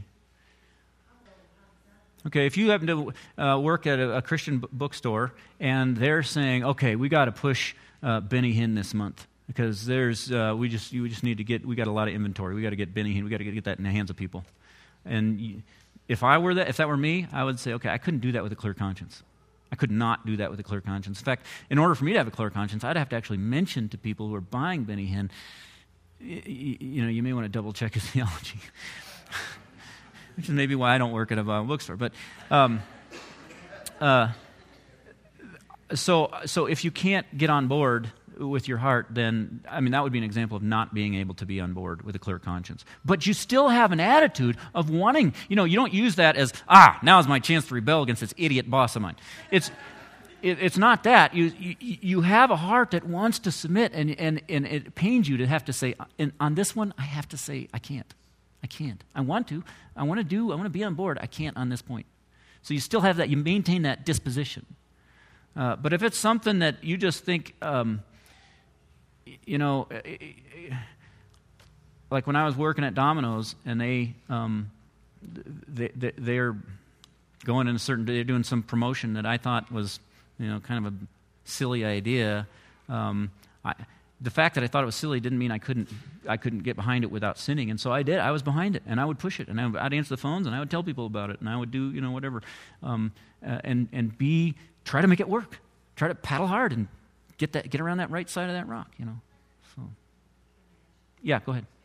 Okay, if you happen to uh, work at a, a Christian b- bookstore and they're saying, okay, we got to push uh, Benny Hinn this month. Because there's, uh, we just, you just need to get, we got a lot of inventory. We got to get Benny Hinn. We got to get that in the hands of people. And you, if I were that, if that were me, I would say, okay, I couldn't do that with a clear conscience. I could not do that with a clear conscience. In fact, in order for me to have a clear conscience, I'd have to actually mention to people who are buying Benny Hinn, y- y- you know, you may want to double check his theology, which is maybe why I don't work at a Bible bookstore. But um, uh, so, so if you can't get on board with your heart, then, I mean, that would be an example of not being able to be on board with a clear conscience. But you still have an attitude of wanting, you know, you don't use that as, ah, now is my chance to rebel against this idiot boss of mine. It's it, it's not that. You, you you have a heart that wants to submit, and, and, and it pains you to have to say, on this one, I have to say, I can't. I can't. I want to. I want to do, I want to be on board. I can't on this point. So you still have that, you maintain that disposition. Uh, but if it's something that you just think, um, you know, like when I was working at Domino's and they, um, they, they they're going in a certain, they're doing some promotion that I thought was, you know, kind of a silly idea. Um, I, the fact that I thought it was silly didn't mean I couldn't, I couldn't get behind it without sinning, and so I did. I was behind it, and I would push it, and I would, I'd answer the phones, and I would tell people about it, and I would do, you know, whatever, um, uh, and and be try to make it work, try to paddle hard and get that, get around that right side of that rock, you know. So, yeah, go ahead.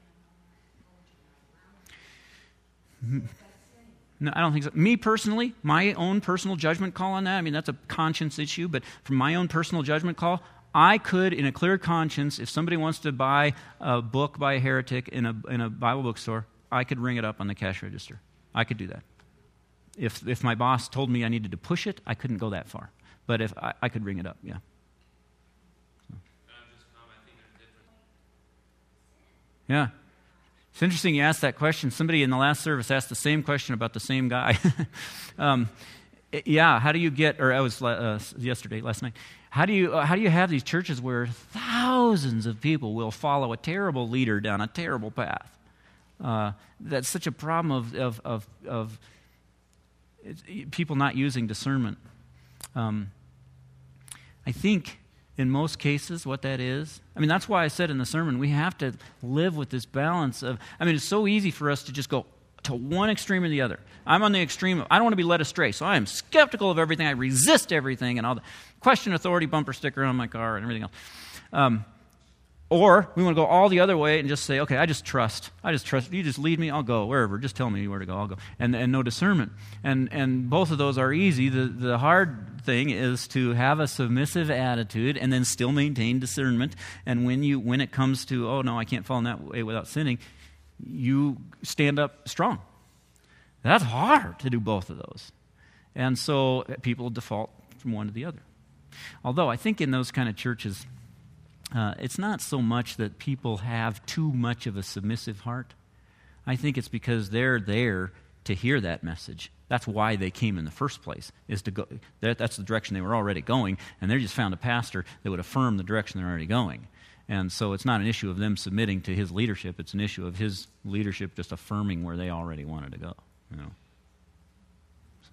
No, I don't think so. Me personally, my own personal judgment call on that, I mean, that's a conscience issue, but from my own personal judgment call, I could, in a clear conscience, if somebody wants to buy a book by a heretic in a in a Bible bookstore, I could ring it up on the cash register. I could do that. If if my boss told me I needed to push it, I couldn't go that far. But if I, I could ring it up, yeah. So. Yeah. It's interesting you asked that question. Somebody in the last service asked the same question about the same guy. um, yeah, how do you get, or I was uh, yesterday, last night, how do you uh, how do you have these churches where thousands of people will follow a terrible leader down a terrible path? Uh, that's such a problem of of of, of people not using discernment. Um, I think in most cases what that is, I mean, that's why I said in the sermon, we have to live with this balance of, I mean, it's so easy for us to just go to one extreme or the other. I'm on the extreme of, I don't want to be led astray, so I am skeptical of everything, I resist everything, and all the question authority bumper sticker on my car and everything else. Um, or we want to go all the other way and just say, okay, I just trust. I just trust. You just lead me, I'll go wherever. Just tell me where to go, I'll go. And and no discernment. And and both of those are easy. The the hard thing is to have a submissive attitude and then still maintain discernment. And when you when it comes to, oh no, I can't fall in that way without sinning, you stand up strong. That's hard to do both of those. And so people default from one to the other. Although I think in those kind of churches, Uh, it's not so much that people have too much of a submissive heart. I think it's because they're there to hear that message. That's why they came in the first place, is to go. That, that's the direction they were already going, and they just found a pastor that would affirm the direction they're already going. And so it's not an issue of them submitting to his leadership. It's an issue of his leadership just affirming where they already wanted to go. You know. So.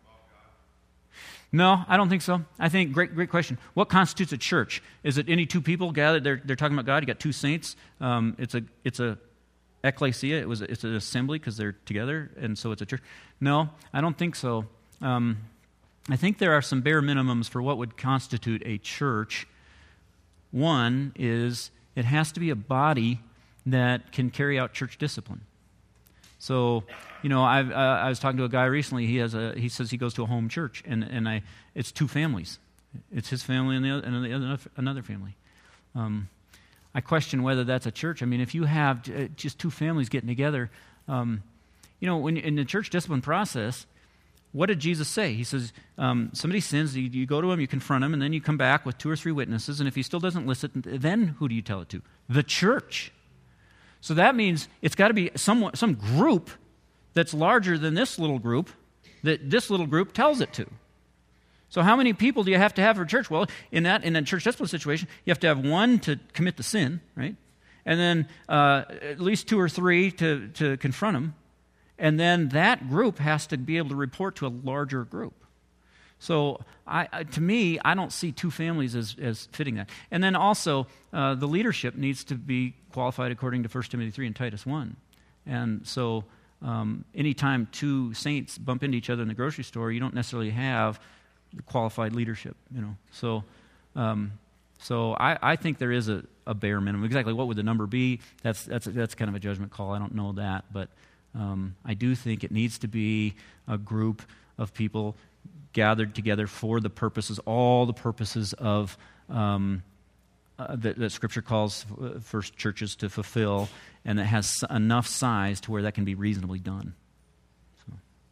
No, I don't think so. I think, great great question. What constitutes a church? Is it any two people gathered? They're, they're talking about God. You got two saints. Um, it's a it's a ecclesia. It was a, it's an assembly because they're together, and so it's a church. No, I don't think so. Um, I think there are some bare minimums for what would constitute a church. One is it has to be a body that can carry out church discipline. So, you know, I've, uh, I was talking to a guy recently. He has a. He says he goes to a home church, and, and I. It's two families. It's his family and the other, and the other, another family. Um, I question whether that's a church. I mean, if you have just two families getting together, um, you know, when in the church discipline process, what did Jesus say? He says, um, somebody sins, you, you go to him, you confront him, and then you come back with two or three witnesses, and if he still doesn't listen, then who do you tell it to? The church. So that means it's got to be some, some group that's larger than this little group that this little group tells it to. So how many people do you have to have for church? Well, in that in a church discipline situation, you have to have one to commit the sin, right? And then uh, at least two or three to, to confront them. And then that group has to be able to report to a larger group. So I, to me, I don't see two families as, as fitting that. And then also, uh, the leadership needs to be qualified according to First Timothy three and Titus one. And so um, anytime two saints bump into each other in the grocery store, you don't necessarily have qualified leadership, you know. So um, so I, I think there is a, a bare minimum. Exactly what would the number be? That's, that's, that's kind of a judgment call. I don't know that. But um, I do think it needs to be a group of people gathered together for the purposes, all the purposes of um, uh, that, that Scripture calls for churches to fulfill, and that has enough size to where that can be reasonably done. So.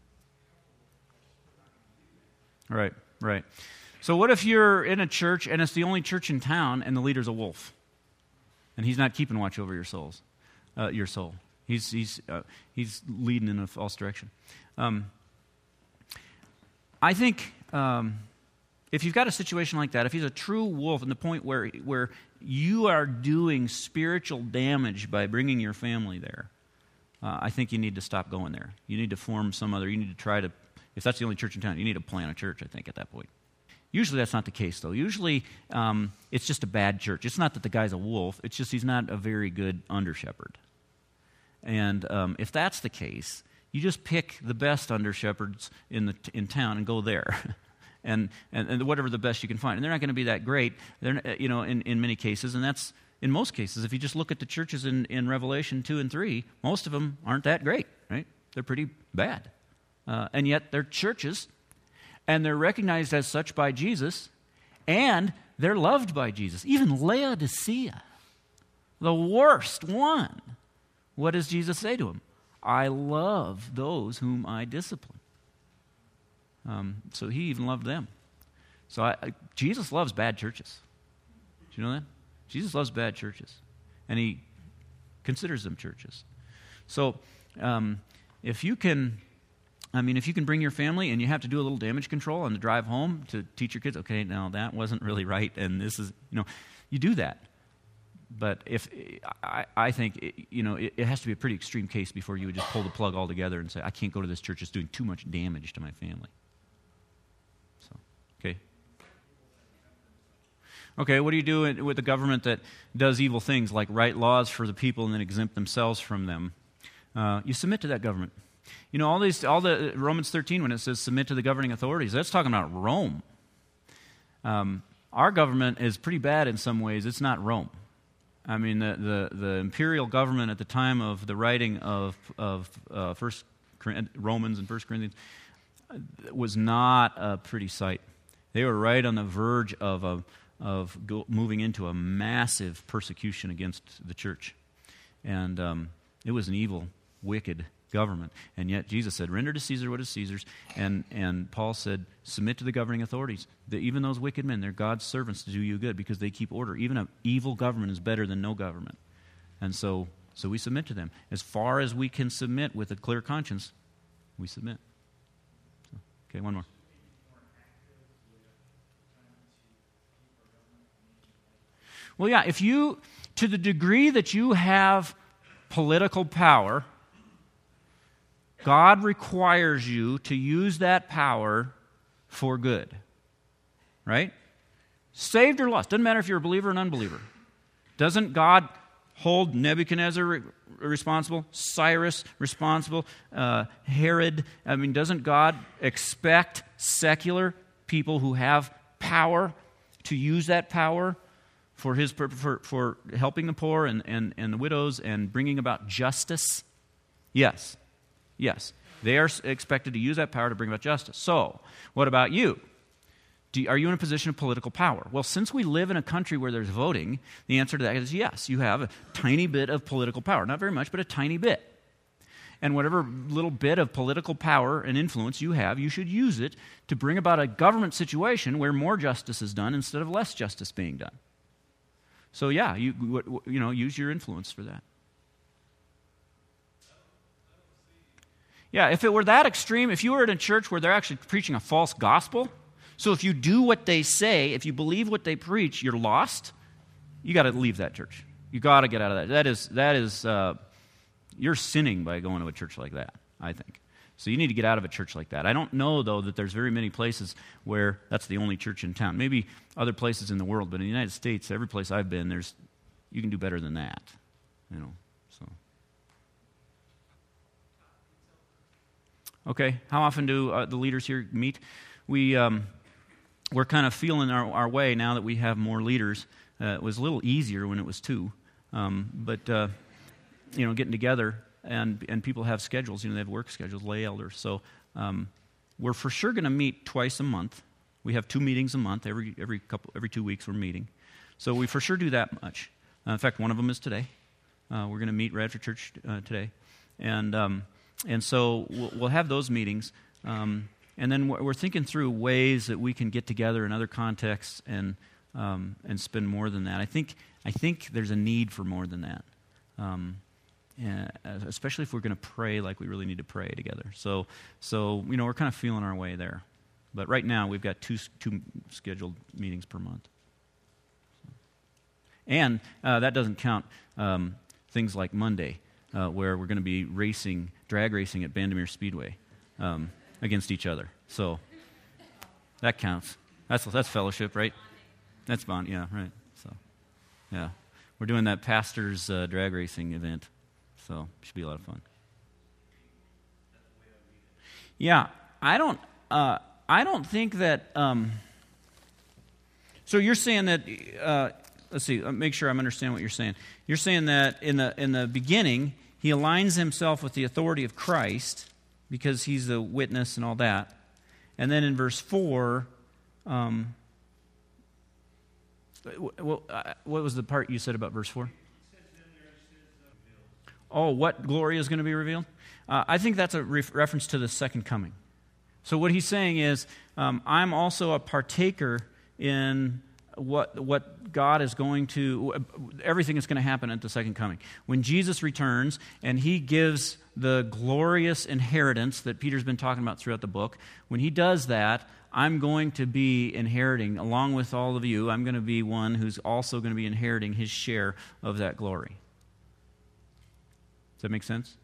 Right, right. So what if you're in a church and it's the only church in town and the leader's a wolf, and he's not keeping watch over your souls, uh, your soul. He's he's uh, he's leading in a false direction. Um, I think um, if you've got a situation like that, if he's a true wolf, and the point where where you are doing spiritual damage by bringing your family there, uh, I think you need to stop going there. You need to form some other. You need to try to. If that's the only church in town, you need to plant a church. I think at that point. Usually that's not the case, though. Usually um, it's just a bad church. It's not that the guy's a wolf. It's just he's not a very good under-shepherd. And um, if that's the case, you just pick the best under-shepherds in the in town and go there, and, and and whatever the best you can find. And they're not going to be that great, they're, you know, in, in many cases. And that's, in most cases, if you just look at the churches in, in Revelation two and three, most of them aren't that great, right? They're pretty bad. Uh, and yet they're churches, and they're recognized as such by Jesus, and they're loved by Jesus. Even Laodicea, the worst one, what does Jesus say to him? I love those whom I discipline. Um, so he even loved them. So I, I, Jesus loves bad churches. Do you know that? Jesus loves bad churches, and he considers them churches. So um, if you can... I mean, if you can bring your family and you have to do a little damage control on the drive home to teach your kids, okay, now that wasn't really right, and this is, you know, you do that. But if I, I think, it, you know, it, it has to be a pretty extreme case before you would just pull the plug altogether and say, I can't go to this church, it's doing too much damage to my family. So, okay. Okay, what do you do with the government that does evil things like write laws for the people and then exempt themselves from them? Uh, you submit to that government. You know, all these, all the Romans thirteen, when it says submit to the governing authorities, that's talking about Rome. Um, our government is pretty bad in some ways. It's not Rome. I mean, the the, the imperial government at the time of the writing of of uh, First Romans and First Corinthians was not a pretty sight. They were right on the verge of a, of go, moving into a massive persecution against the church, and um, it was an evil, wicked government. And yet Jesus said, render to Caesar what is Caesar's, and, and Paul said, submit to the governing authorities. The, even those wicked men, they're God's servants to do you good because they keep order. Even an evil government is better than no government. And so, so we submit to them. As far as we can submit with a clear conscience, we submit. So, okay, one more. Well, yeah, if you, to the degree that you have political power, God requires you to use that power for good. Right? Saved or lost. Doesn't matter if you're a believer or an unbeliever. Doesn't God hold Nebuchadnezzar re- responsible? Cyrus responsible? Uh, Herod? I mean, doesn't God expect secular people who have power to use that power for his for, for helping the poor and, and, and the widows and bringing about justice? Yes. Yes, they are expected to use that power to bring about justice. So, what about you? Do you? Are you in a position of political power? Well, since we live in a country where there's voting, the answer to that is yes, you have a tiny bit of political power. Not very much, but a tiny bit. And whatever little bit of political power and influence you have, you should use it to bring about a government situation where more justice is done instead of less justice being done. So, yeah, you you know, use your influence for that. Yeah, if it were that extreme, if you were in a church where they're actually preaching a false gospel, so if you do what they say, if you believe what they preach, you're lost, you got to leave that church. You got to get out of that. That is, that is, uh, you're sinning by going to a church like that, I think. So you need to get out of a church like that. I don't know, though, that there's very many places where that's the only church in town. Maybe other places in the world, but in the United States, every place I've been, there's you can do better than that, you know. So. Okay, how often do uh, the leaders here meet? We, um, we're kind of feeling our, our way now that we have more leaders. Uh, it was a little easier when it was two, um, but, uh, you know, getting together, and and people have schedules, you know, they have work schedules, lay elders. So um, we're for sure going to meet twice a month. We have two meetings a month. Every every couple every two weeks we're meeting. So we for sure do that much. Uh, in fact, one of them is today. Uh, we're going to meet right after church uh, today. And um, and so we'll, we'll have those meetings. Um, and then we're thinking through ways that we can get together in other contexts and um, and spend more than that. I think I think there's a need for more than that. Um, and especially if we're going to pray like we really need to pray together. So, so you know, we're kind of feeling our way there. But right now, we've got two two scheduled meetings per month. And uh, that doesn't count um, things like Monday, uh, where we're going to be racing, drag racing at Bandimere Speedway um, against each other. So that counts. That's that's fellowship, right? That's bond, yeah, right. So, yeah. We're doing that pastor's uh, drag racing event. So it should be a lot of fun. Yeah, I don't. Uh, I don't think that. Um, so you're saying that. Uh, let's see. Make sure I'm understanding what you're saying. You're saying that in the in the beginning, he aligns himself with the authority of Christ because he's a witness and all that, and then in verse four. Um, what, what was the part you said about verse four? Oh, what glory is going to be revealed? Uh, I think that's a re- reference to the second coming. So what he's saying is, um, I'm also a partaker in what what God is going to, everything is going to happen at the second coming. When Jesus returns and he gives the glorious inheritance that Peter's been talking about throughout the book, when he does that, I'm going to be inheriting, along with all of you, I'm going to be one who's also going to be inheriting his share of that glory. Does that make sense?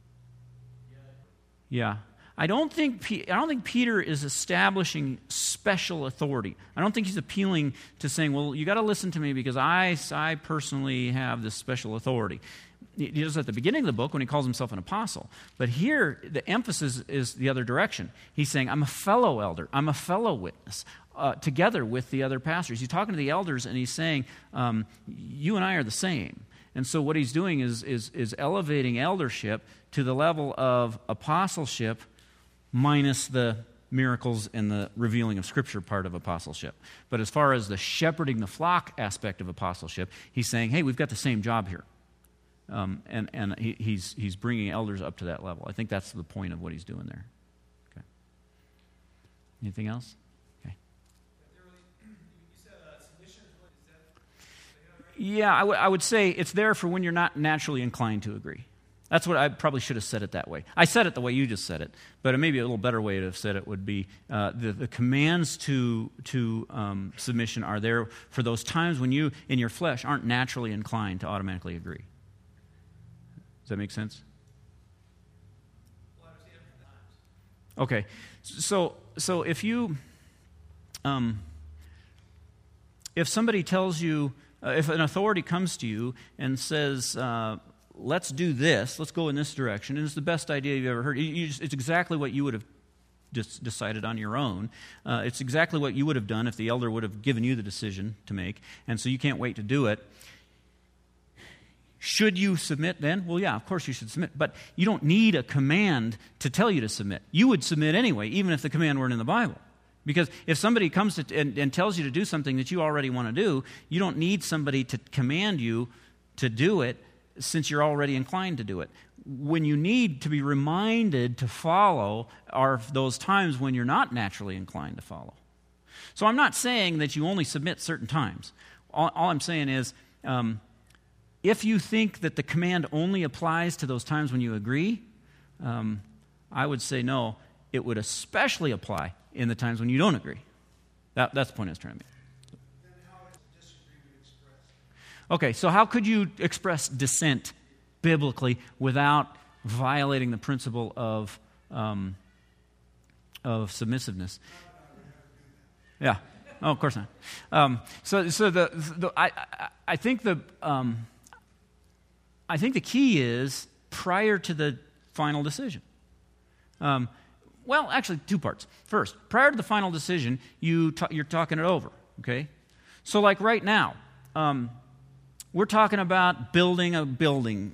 Yeah. I don't think P- I don't think Peter is establishing special authority. I don't think he's appealing to saying, well, you got to listen to me because I, I personally have this special authority. He does at the beginning of the book when he calls himself an apostle. But here, the emphasis is the other direction. He's saying, I'm a fellow elder. I'm a fellow witness. Uh, together with the other pastors. He's talking to the elders and he's saying, um, you and I are the same. And so what he's doing is, is, is elevating eldership to the level of apostleship minus the miracles and the revealing of Scripture part of apostleship. But as far as the shepherding the flock aspect of apostleship, he's saying, hey, we've got the same job here. Um, and and he, he's, he's bringing elders up to that level. I think that's the point of what he's doing there. Okay. Anything else? Yeah, I, w- I would say it's there for when you're not naturally inclined to agree. That's what I probably should have said it that way. I said it the way you just said it, but maybe a little better way to have said it would be uh, the, the commands to to um, submission are there for those times when you, in your flesh, aren't naturally inclined to automatically agree. Does that make sense? Okay, so so if you, um, if somebody tells you, Uh, if an authority comes to you and says, uh, let's do this, let's go in this direction, and it's the best idea you've ever heard, you, you just, it's exactly what you would have just decided on your own. Uh, it's exactly what you would have done if the elder would have given you the decision to make, and so you can't wait to do it. Should you submit then? Well, yeah, of course you should submit, but you don't need a command to tell you to submit. You would submit anyway, even if the command weren't in the Bible. Because if somebody comes to, and, and tells you to do something that you already want to do, you don't need somebody to command you to do it since you're already inclined to do it. When you need to be reminded to follow are those times when you're not naturally inclined to follow. So I'm not saying that you only submit certain times. All, all I'm saying is, um, if you think that the command only applies to those times when you agree, um, I would say no. It would especially apply in the times when you don't agree. That, that's the point I was trying to make. Then how is disagreement expressed? Okay, so how could you express dissent biblically without violating the principle of um, of submissiveness? Yeah. Oh, of course not. Um, so, so the, the I, I I think the um, I think the key is prior to the final decision. Um, Well, actually, two parts. First, prior to the final decision, you ta- you're talking it over, okay? So like right now, um, we're talking about building a building,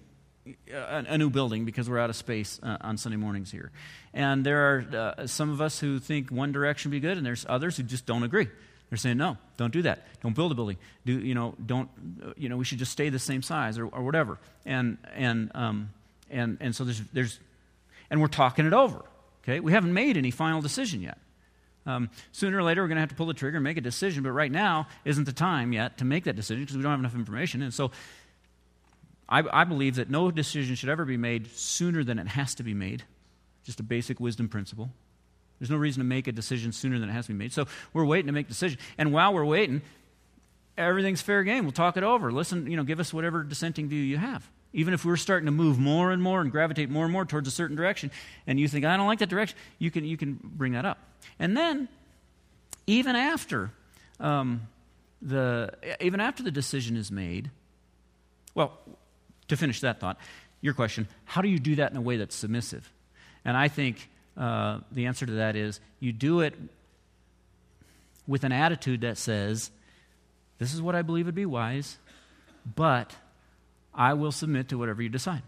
a, a new building because we're out of space uh, on Sunday mornings here. And there are uh, some of us who think one direction would be good, and there's others who just don't agree. They're saying, no, don't do that. Don't build a building. Do you know? Don't uh, you know? We should just stay the same size or, or whatever. And and um and and so there's there's and we're talking it over. Okay, we haven't made any final decision yet. Um, sooner or later, we're going to have to pull the trigger and make a decision. But right now isn't the time yet to make that decision because we don't have enough information. And so, I, I believe that no decision should ever be made sooner than it has to be made. Just a basic wisdom principle. There's no reason to make a decision sooner than it has to be made. So we're waiting to make a decision. And while we're waiting, everything's fair game. We'll talk it over. Listen, you know, give us whatever dissenting view you have. Even if we're starting to move more and more and gravitate more and more towards a certain direction, and you think, I don't like that direction, you can you can bring that up. And then, even after um, the even after the decision is made, well, to finish that thought, your question, how do you do that in a way that's submissive? And I think uh, the answer to that is you do it with an attitude that says, this is what I believe would be wise, but I will submit to whatever you decide.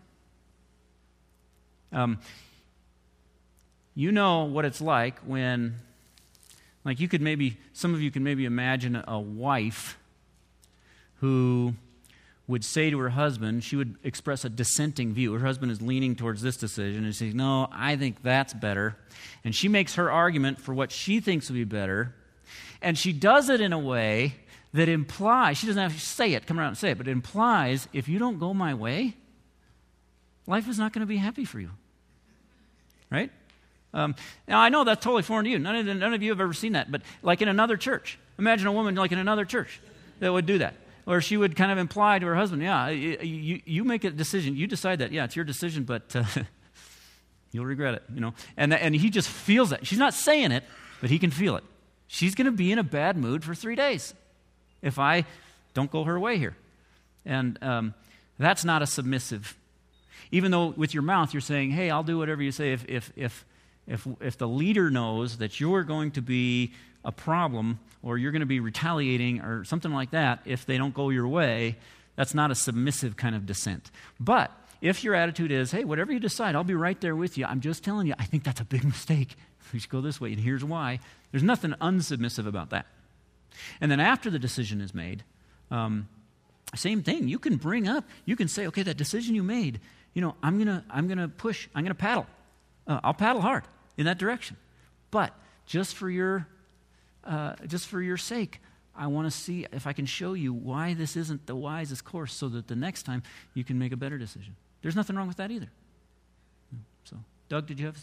Um, you know what it's like when, like you could maybe, some of you can maybe imagine a wife who would say to her husband, she would express a dissenting view. Her husband is leaning towards this decision, and she says, no, I think that's better. And she makes her argument for what she thinks would be better, and she does it in a way that implies, she doesn't have to say it, come around and say it, but it implies, if you don't go my way, life is not going to be happy for you. Right? Um, now, I know that's totally foreign to you. None of, none of you have ever seen that, but like in another church. Imagine a woman like in another church that would do that. Or she would kind of imply to her husband, yeah, you, you make a decision, you decide that, yeah, it's your decision, but uh, you'll regret it, you know. And, and he just feels that. She's not saying it, but he can feel it. She's going to be in a bad mood for three days if I don't go her way here. And um, that's not a submissive. Even though with your mouth you're saying, hey, I'll do whatever you say. If, if, if, if, if the leader knows that you're going to be a problem or you're going to be retaliating or something like that if they don't go your way, that's not a submissive kind of dissent. But if your attitude is, hey, whatever you decide, I'll be right there with you. I'm just telling you, I think that's a big mistake. We should go this way, and here's why. There's nothing unsubmissive about that. And then after the decision is made, um, same thing. You can bring up, you can say, okay, that decision you made, you know, I'm gonna, I'm gonna push, I'm gonna paddle. Uh, I'll paddle hard in that direction. But just for your, uh, just for your sake, I want to see if I can show you why this isn't the wisest course, so that the next time you can make a better decision. There's nothing wrong with that either. So, Doug, did you have?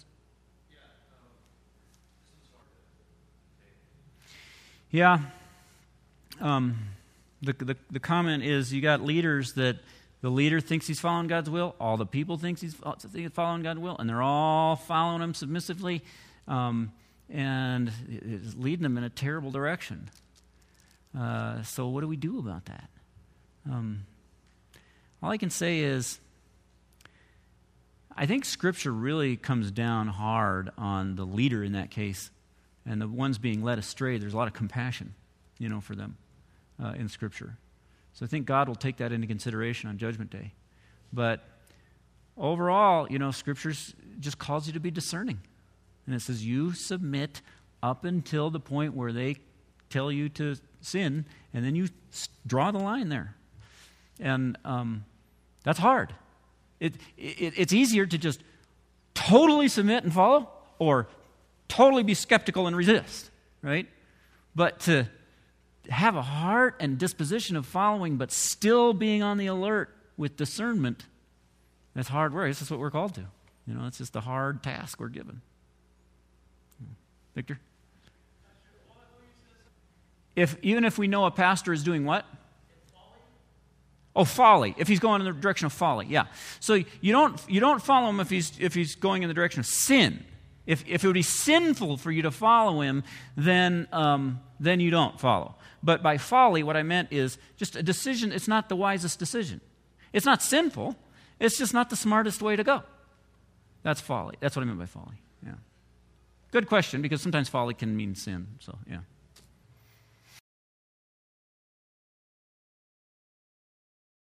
Yeah. Um, the, the the comment is you got leaders that the leader thinks he's following God's will, all the people thinks he's following God's will, and they're all following him submissively, um, and it's leading them in a terrible direction. Uh, so what do we do about that? Um, all I can say is I think Scripture really comes down hard on the leader in that case. And the ones being led astray, there's a lot of compassion, you know, for them uh, in Scripture. So I think God will take that into consideration on Judgment Day. But overall, you know, Scripture just calls you to be discerning. And it says you submit up until the point where they tell you to sin, and then you draw the line there. And um, that's hard. It, it It's easier to just totally submit and follow, or totally be skeptical and resist, right? But to have a heart and disposition of following, but still being on the alert with discernment, that's hard work. This is what we're called to. You know, it's just a hard task we're given. Victor? If even if we know a pastor is doing what? Oh, folly. If he's going in the direction of folly, yeah. So you don't you don't follow him if he's if he's going in the direction of sin. If if it would be sinful for you to follow him, then um, then you don't follow. But by folly, what I meant is just a decision. It's not the wisest decision. It's not sinful. It's just not the smartest way to go. That's folly. That's what I meant by folly. Yeah. Good question, because sometimes folly can mean sin. So yeah.